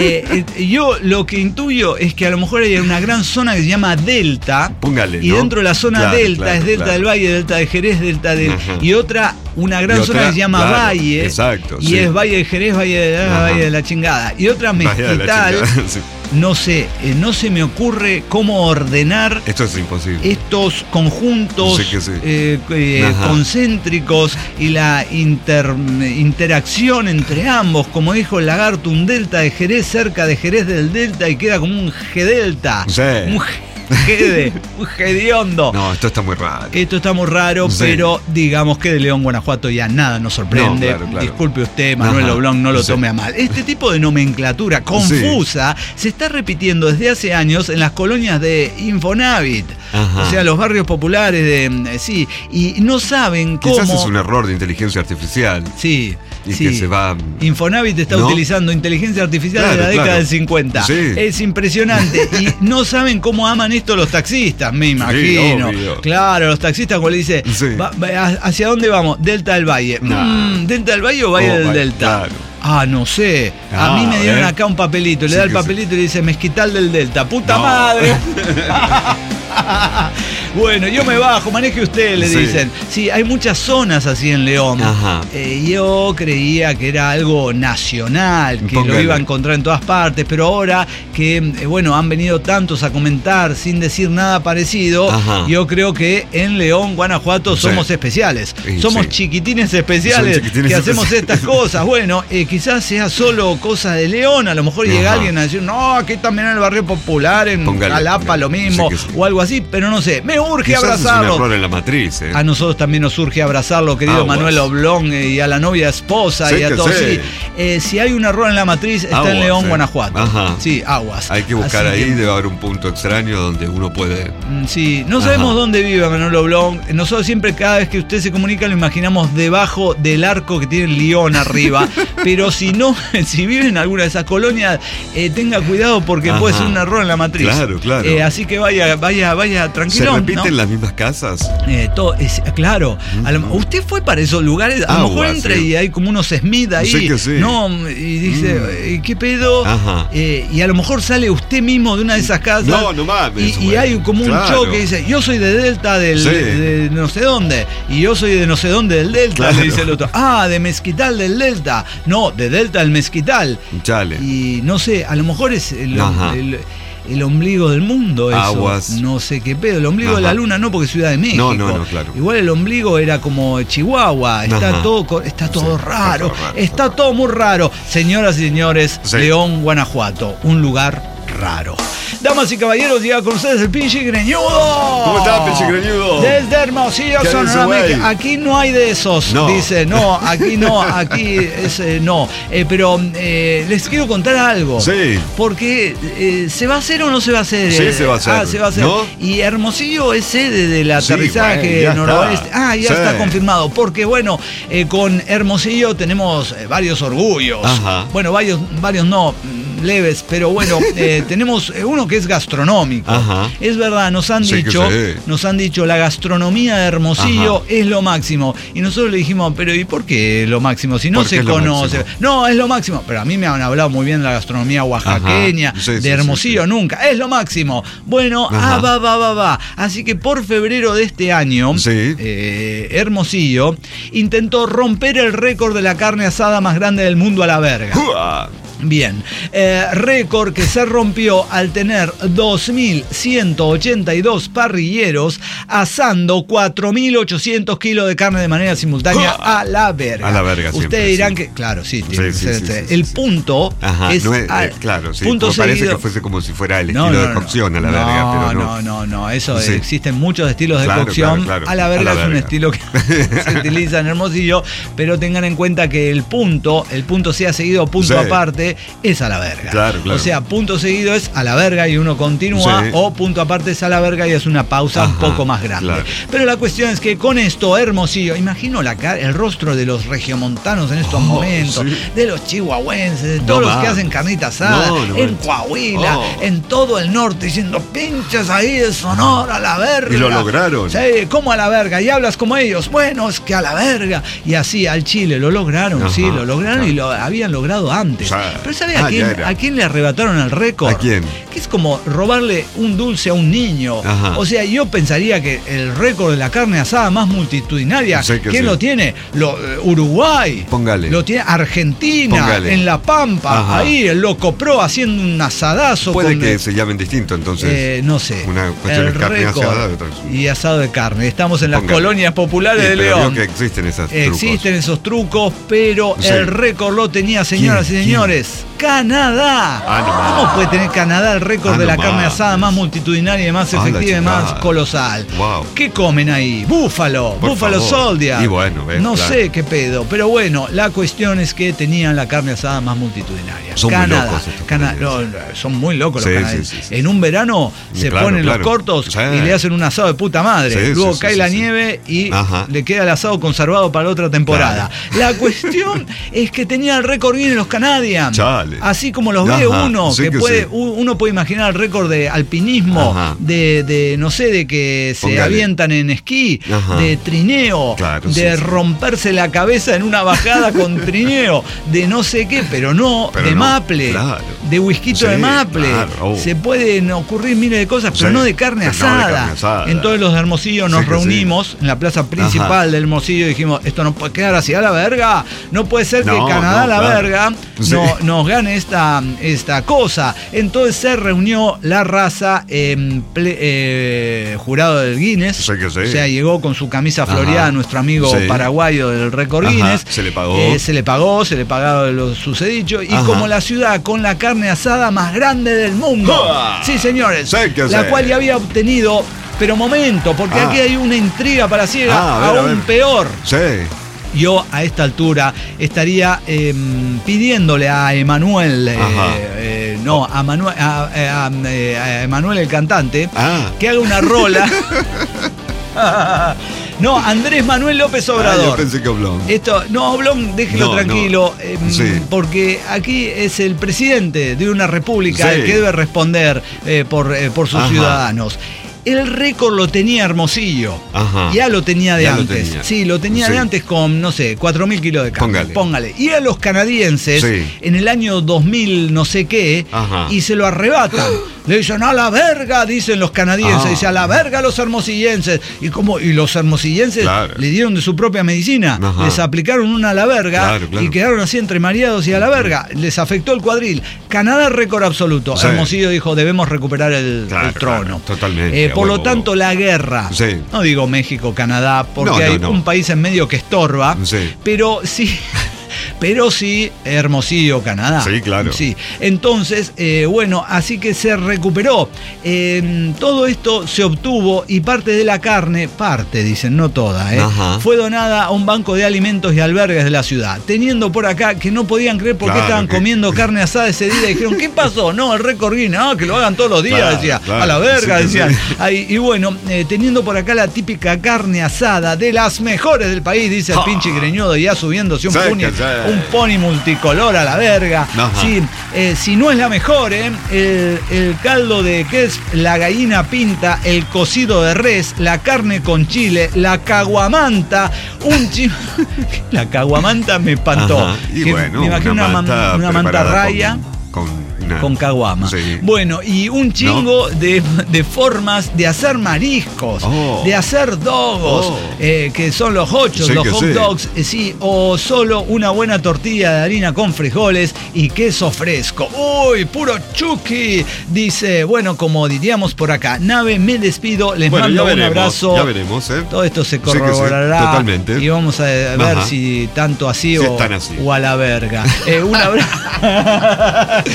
yo lo que intuyo es que a lo mejor hay una gran zona que se llama Delta. Póngale, y dentro de la zona Delta es Delta del Valle, Delta de Jerez, Delta del... Y una gran zona que se llama Valle. Exacto. Y es Valle de Jerez, Valle de la chingada. Y otra Mezquital. No sé, no se me ocurre cómo ordenar. Esto es imposible. Estos conjuntos concéntricos y la interacción entre ambos. Como dijo el lagarto, un Delta de Jerez cerca de Jerez del Delta y queda como un G-Delta. Un hediondo. No, esto está muy raro. Esto está muy raro, pero digamos que de León, Guanajuato ya nada nos sorprende. Claro. Disculpe usted, Manuel Oblong, no lo tome a mal. Este tipo de nomenclatura confusa se está repitiendo desde hace años en las colonias de Infonavit. O sea, los barrios populares y no saben cómo. Quizás es un error de inteligencia artificial. Que se va. Infonavit está utilizando inteligencia artificial de la década del 50. Es impresionante. Y no saben cómo aman esto los taxistas, me imagino. Claro, los taxistas cuando le dice, ¿hacia dónde vamos? Delta del Valle. ¿Delta del Valle o Valle del Delta? No sé. A mí me dieron acá un papelito. Le da el papelito y le dice Mezquital del Delta. ¡Puta madre! Bueno, yo me bajo, maneje usted, le dicen. Sí, hay muchas zonas así en León. Yo creía que era algo nacional, que lo iba a encontrar en todas partes, pero ahora que, han venido tantos a comentar sin decir nada parecido, yo creo que en León, Guanajuato, somos especiales. Somos chiquitines especiales que hacemos estas cosas. Bueno, quizás sea solo cosa de León, a lo mejor llega alguien a decir, no, aquí también en el barrio popular, en Jalapa lo mismo, o algo así, pero no sé, me urge quizás abrazarlo. Es un error en la matriz, A nosotros también nos urge abrazarlo, querido Manuel Oblón, y a la novia esposa, y a todos. Si hay un error en la matriz, está en León, Guanajuato. Sí, aguas. Hay que buscar ahí, debe haber un punto extraño donde uno puede... Sí, no sabemos dónde vive Manuel Oblón. Nosotros siempre, cada vez que usted se comunica, lo imaginamos debajo del arco que tiene el León arriba. Pero si no, si vive en alguna de esas colonias, tenga cuidado porque puede ser un error en la matriz. Claro. Así que vaya tranquilo. ¿Se repiten las mismas casas? Claro. ¿Usted fue para esos lugares? A lo mejor entra y hay como unos Smith ahí. Sé que sí. No, y dice, ¿qué pedo? Y a lo mejor sale usted mismo de una de esas casas. No mames. Y hay como un choque, dice, yo soy de Delta de no sé dónde, y yo soy de no sé dónde del Delta, le dice el otro. De Mezquital del Delta. No, de Delta del Mezquital. Chale. Y no sé, a lo mejor es el ombligo del mundo, eso. Aguas. No sé qué pedo. El ombligo de la luna no, porque es Ciudad de México. No, claro. Igual el ombligo era como Chihuahua. Está todo raro. Está todo muy raro. Señoras y señores, León, Guanajuato. Un lugar raro. Damas y caballeros, llega con ustedes el pinche greñudo. ¿Cómo está, pinche greñudo? Desde Hermosillo, Sonora. Aquí no hay de esos. Dice, aquí no, aquí es no. Pero les quiero contar algo. Sí. Porque ¿se va a hacer o no se va a hacer? Sí, se va a hacer. Se va a hacer. ¿No? Y Hermosillo es sede del aterrizaje noroeste. Ya está confirmado. Porque con Hermosillo tenemos varios orgullos. Bueno, varios no, leves, pero tenemos uno que es gastronómico. Es verdad, nos han dicho, la gastronomía de Hermosillo es lo máximo. Y nosotros le dijimos, pero ¿y por qué es lo máximo? Si no se conoce. No, es lo máximo. Pero a mí me han hablado muy bien de la gastronomía oaxaqueña, de Hermosillo nunca. Es lo máximo. Bueno, va. Así que por febrero de este año, Hermosillo intentó romper el récord de la carne asada más grande del mundo a la verga. Bien, récord que se rompió al tener 2.182 parrilleros asando 4.800 kilos de carne de manera simultánea a la verga. A la verga. Ustedes dirán que, claro, tiene que ser. El punto es... claro, punto parece seguido. Que fuese como si fuera el estilo de cocción a la verga, pero no. Eso existen muchos estilos de cocción. Claro. A la verga es un estilo que se utiliza en Hermosillo, pero tengan en cuenta que el punto sea seguido punto aparte, es a la verga. Claro. O sea, punto seguido es a la verga y uno continúa, o punto aparte es a la verga y es una pausa un poco más grande. Claro. Pero la cuestión es que con esto, Hermosillo, imagino el rostro de los regiomontanos en estos momentos, de los chihuahuenses, de todos los que hacen carnita asada, en Coahuila, en todo el norte, diciendo, pinches ahí de Sonora, a la verga. Y lo lograron. Sí, ¿cómo a la verga? Y hablas como ellos. Bueno, es que a la verga. Y así, al Chile, lo lograron, lo lograron y lo habían logrado antes. Pero ¿sabe a quién le arrebataron el récord? ¿A quién? Que es como robarle un dulce a un niño. O sea, yo pensaría que el récord de la carne asada más multitudinaria, ¿quién lo tiene? Uruguay. Póngale. Lo tiene Argentina. Póngale. En La Pampa. Ahí el Loco Pro haciendo un asadazo. Puede que se llamen distinto, entonces. No sé. Una cuestión de carne asada y asado de carne. Estamos en las colonias populares de León. Que existen esos trucos, pero el récord lo tenía, señoras y señores, Canadá. ¿Cómo puede tener Canadá el récord de la carne asada más multitudinaria y más efectiva y más colosal? ¿Qué comen ahí? Búfalo Soldier. Y bueno, no sé qué pedo, pero bueno, la cuestión es que tenían la carne asada más multitudinaria. Son Canadá. Muy locos son muy locos los canadienses. En un verano se ponen los cortos y le hacen un asado de puta madre. Luego cae la nieve y le queda el asado conservado para la otra temporada. La cuestión es que tenían el récord bien en los Canadians. Dale. Así como los ve uno, sí que puede, uno puede imaginar el récord de alpinismo, de no sé, de que se avientan en esquí, de trineo, claro, de romperse la cabeza en una bajada con trineo, de no sé qué, pero de maple, de whisky de maple. Claro, Se pueden ocurrir miles de cosas, pero no de carne asada. Entonces los de Hermosillo nos reunimos en la plaza principal de Hermosillo y dijimos, esto no puede quedar así a la verga, no puede ser que Canadá a la verga nos gane esta cosa. Entonces se reunió la raza jurado del Guinness, o sea, llegó con su camisa floreada nuestro amigo paraguayo del récord Guinness, se le pagó lo susodicho, y como la ciudad con la carne asada más grande del mundo, sí señores, la cual ya había obtenido, pero momento, porque aquí hay una intriga para ciega aún peor. Yo a esta altura estaría pidiéndole a Emanuel, a Emanuel el cantante, que haga una rola. No, Andrés Manuel López Obrador. Yo pensé que Oblong. Oblong, déjelo tranquilo, porque aquí es el presidente de una república el que debe responder por sus ciudadanos. El récord lo tenía Hermosillo. Ya lo tenía de antes. Sí, lo tenía de antes con, no sé, 4.000 kilos de carne. Póngale. Y a los canadienses, en el año 2000 no sé qué, y se lo arrebatan. Le dicen, a la verga, dicen los canadienses. Dice, a la verga los hermosillenses. Y los hermosillenses le dieron de su propia medicina. Les aplicaron una a la verga y quedaron así entre mareados y a la verga. Les afectó el cuadril. Canadá, récord absoluto. Hermosillo dijo, debemos recuperar el trono. Totalmente. Por lo tanto, la guerra, no digo México, Canadá, porque hay un país en medio que estorba, pero sí... Pero sí, Hermosillo, Canadá. Sí, claro. Sí. Entonces, así que se recuperó. Todo esto se obtuvo y parte de la carne, dicen, no toda, fue donada a un banco de alimentos y albergues de la ciudad. Teniendo por acá que no podían creer por qué estaban comiendo carne asada ese día. Dijeron, ¿qué pasó? No, el récord Guinness, que lo hagan todos los días, decía. A la verga, decían. Y teniendo por acá la típica carne asada de las mejores del país, dice el pinche greñudo, ya subiéndose un pony multicolor a la verga. Si no es la mejor, el caldo de queso, la gallina pinta, el cocido de res, la carne con chile, la caguamanta, la caguamanta me espantó. Me imagino una mantarraya con caguama. Bueno, y un chingo de formas de hacer mariscos, de hacer dogos, que son los hochos, los hot dogs, o solo una buena tortilla de harina con frijoles y queso fresco. ¡Uy, puro chuki! Dice, como diríamos por acá, nave, me despido, les mando un abrazo. Ya veremos, Todo esto se corroborará. Totalmente. Y vamos a ver si tanto así o a la verga. Un abrazo.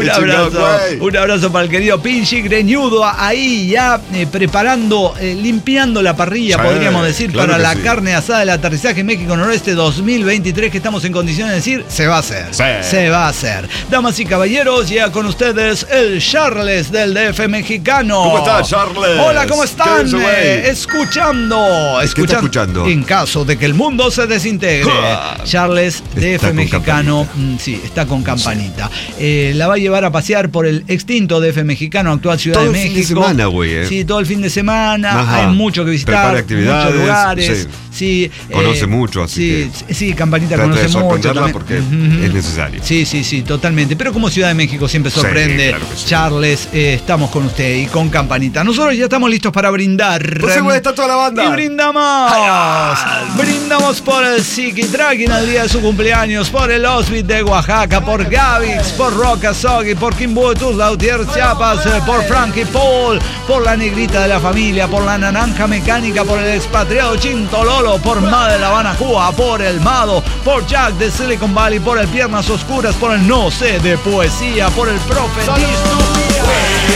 Un abrazo para el querido Pinchi Greñudo, ahí ya preparando, limpiando la parrilla, podríamos decir, para la carne asada del aterrizaje México Noroeste 2023, que estamos en condiciones de decir, se va a hacer. Se va a hacer. Damas y caballeros, ya con ustedes el Charles del DF mexicano. ¿Cómo estás, Charles? Hola, ¿cómo están? Escuchando. En caso de que el mundo se desintegre. Charles, DF mexicano, está con campanita. La va a llevar a pasear por el extinto DF mexicano, actual Ciudad de México. Todo el fin de semana, güey. Sí, todo el fin de semana. Hay mucho que visitar, muchos lugares. Conoce mucho, así que... Sí, Campanita conoce mucho también. Porque es necesario. Sí, totalmente. Pero como Ciudad de México siempre sorprende, claro Charles, estamos con usted y con Campanita. Nosotros ya estamos listos para brindar. Pues está toda la banda. Y brindamos. Brindamos por el Psiquitrack en el día de su cumpleaños, por el Osbit de Oaxaca, por Gavix, por Roca Soggy, por Kimbo Lautier Chiapas, por Frankie Paul, por la negrita de la familia, por la naranja mecánica, por el expatriado Chintololo, por Ma de La Habana, Cuba, por el Mado, por Jack de Silicon Valley, por el Piernas Oscuras, por el No Sé de Poesía, por el Profe Distopía.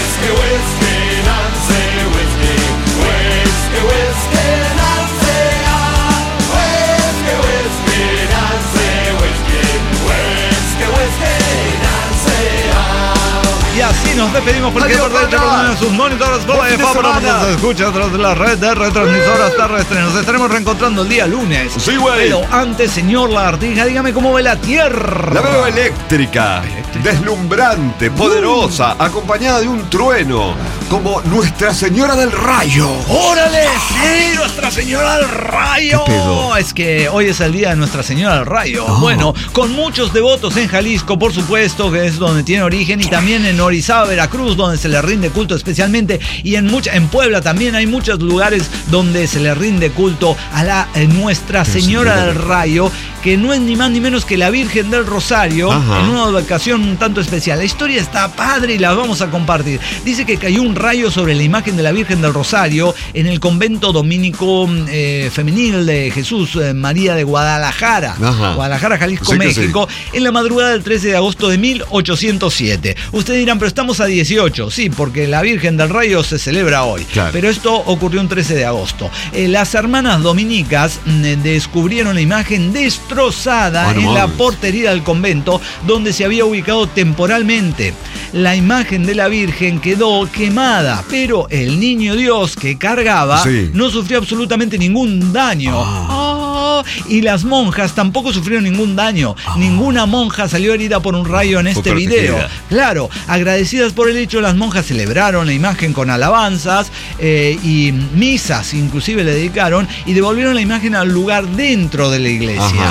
Y así nos despedimos porque por dentro de sus monitores por nos escucha tras de la red de retransmisoras terrestres. Nos estaremos reencontrando el día lunes. Sí, güey. Pero antes, señor Lagartija, dígame cómo ve la Tierra. La veo eléctrica. deslumbrante, poderosa, acompañada de un trueno, como Nuestra Señora del Rayo. ¡Órale! ¡Sí! ¡Nuestra Señora del Rayo! ¿Qué pedo? Es que hoy es el día de Nuestra Señora del Rayo. Oh. Bueno, con muchos devotos en Jalisco, por supuesto, que es donde tiene origen, y también en Orizaba, Veracruz, donde se le rinde culto especialmente, y en Puebla también hay muchos lugares donde se le rinde culto a la Nuestra Señora del Rayo, que no es ni más ni menos que la Virgen del Rosario. Ajá. En una ocasión un tanto especial. La historia está padre y la vamos a compartir. Dice que cayó un rayo sobre la imagen de la Virgen del Rosario en el convento dominico femenil de Jesús María de Guadalajara. Ajá. Guadalajara, Jalisco, sí, México, sí. En la madrugada del 13 de agosto de 1807. Ustedes dirán, pero estamos a 18. Sí, porque la Virgen del Rayo se celebra hoy. Claro. Pero esto ocurrió un 13 de agosto. Las hermanas dominicas descubrieron la imagen destrozada en la portería del convento donde se había ubicado temporalmente. La imagen de la Virgen quedó quemada, pero el niño Dios que cargaba no sufrió absolutamente ningún daño. Y las monjas tampoco sufrieron ningún daño. Ninguna monja salió herida por un rayo en este video. Claro, agradecidas por el hecho, las monjas celebraron la imagen con alabanzas y misas, inclusive le dedicaron, y devolvieron la imagen al lugar dentro de la iglesia. Ajá.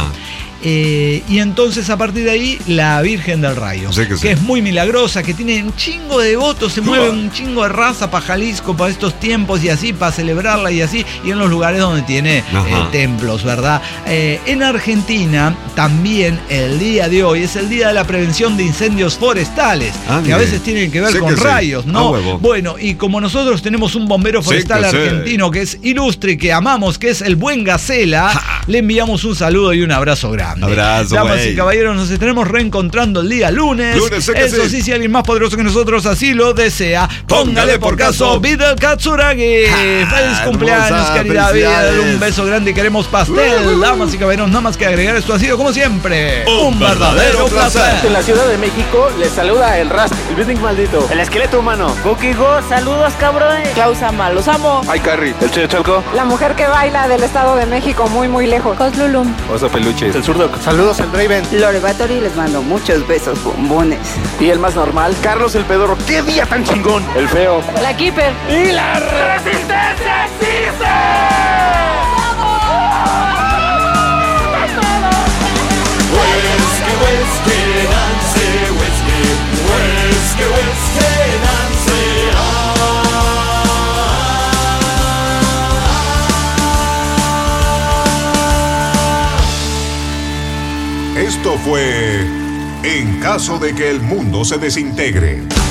Y entonces a partir de ahí la Virgen del Rayo, que es muy milagrosa, que tiene un chingo de devotos, se mueve un chingo de raza para Jalisco para estos tiempos y así, para celebrarla y así, y en los lugares donde tiene templos, ¿verdad? En Argentina también el día de hoy es el día de la prevención de incendios forestales, que a veces tienen que ver con rayos, ¿no? Bueno, y como nosotros tenemos un bombero forestal argentino que es ilustre y que amamos, que es el Buen Gacela, le enviamos un saludo y un abrazo grande. Abrazo, damas y caballeros, nos estaremos reencontrando el día lunes. Eso sí, si alguien más poderoso que nosotros así lo desea, póngale por caso Vidal Katsuragi. Feliz cumpleaños, querida Vidal. Un beso grande y queremos pastel. Damas y caballeros, nada más que agregar, esto ha sido como siempre un verdadero placer. En la Ciudad de México les saluda el Rast, el Beating maldito, el esqueleto humano, Cookie Go, saludos cabrón. Klaus Ama, los amo. Ay Carrie, el Che Chalco, la mujer que baila del Estado de México, muy muy lejos, Coslulum, Oso Peluche, el Zurdo. Saludos al Draven. Lore Bathory, les mando muchos besos, bombones. Y el más normal, Carlos el Pedorro. ¡Qué día tan chingón! El Feo. La Keeper. ¡Y la Resistencia existe! Esto fue En caso de que el mundo se desintegre.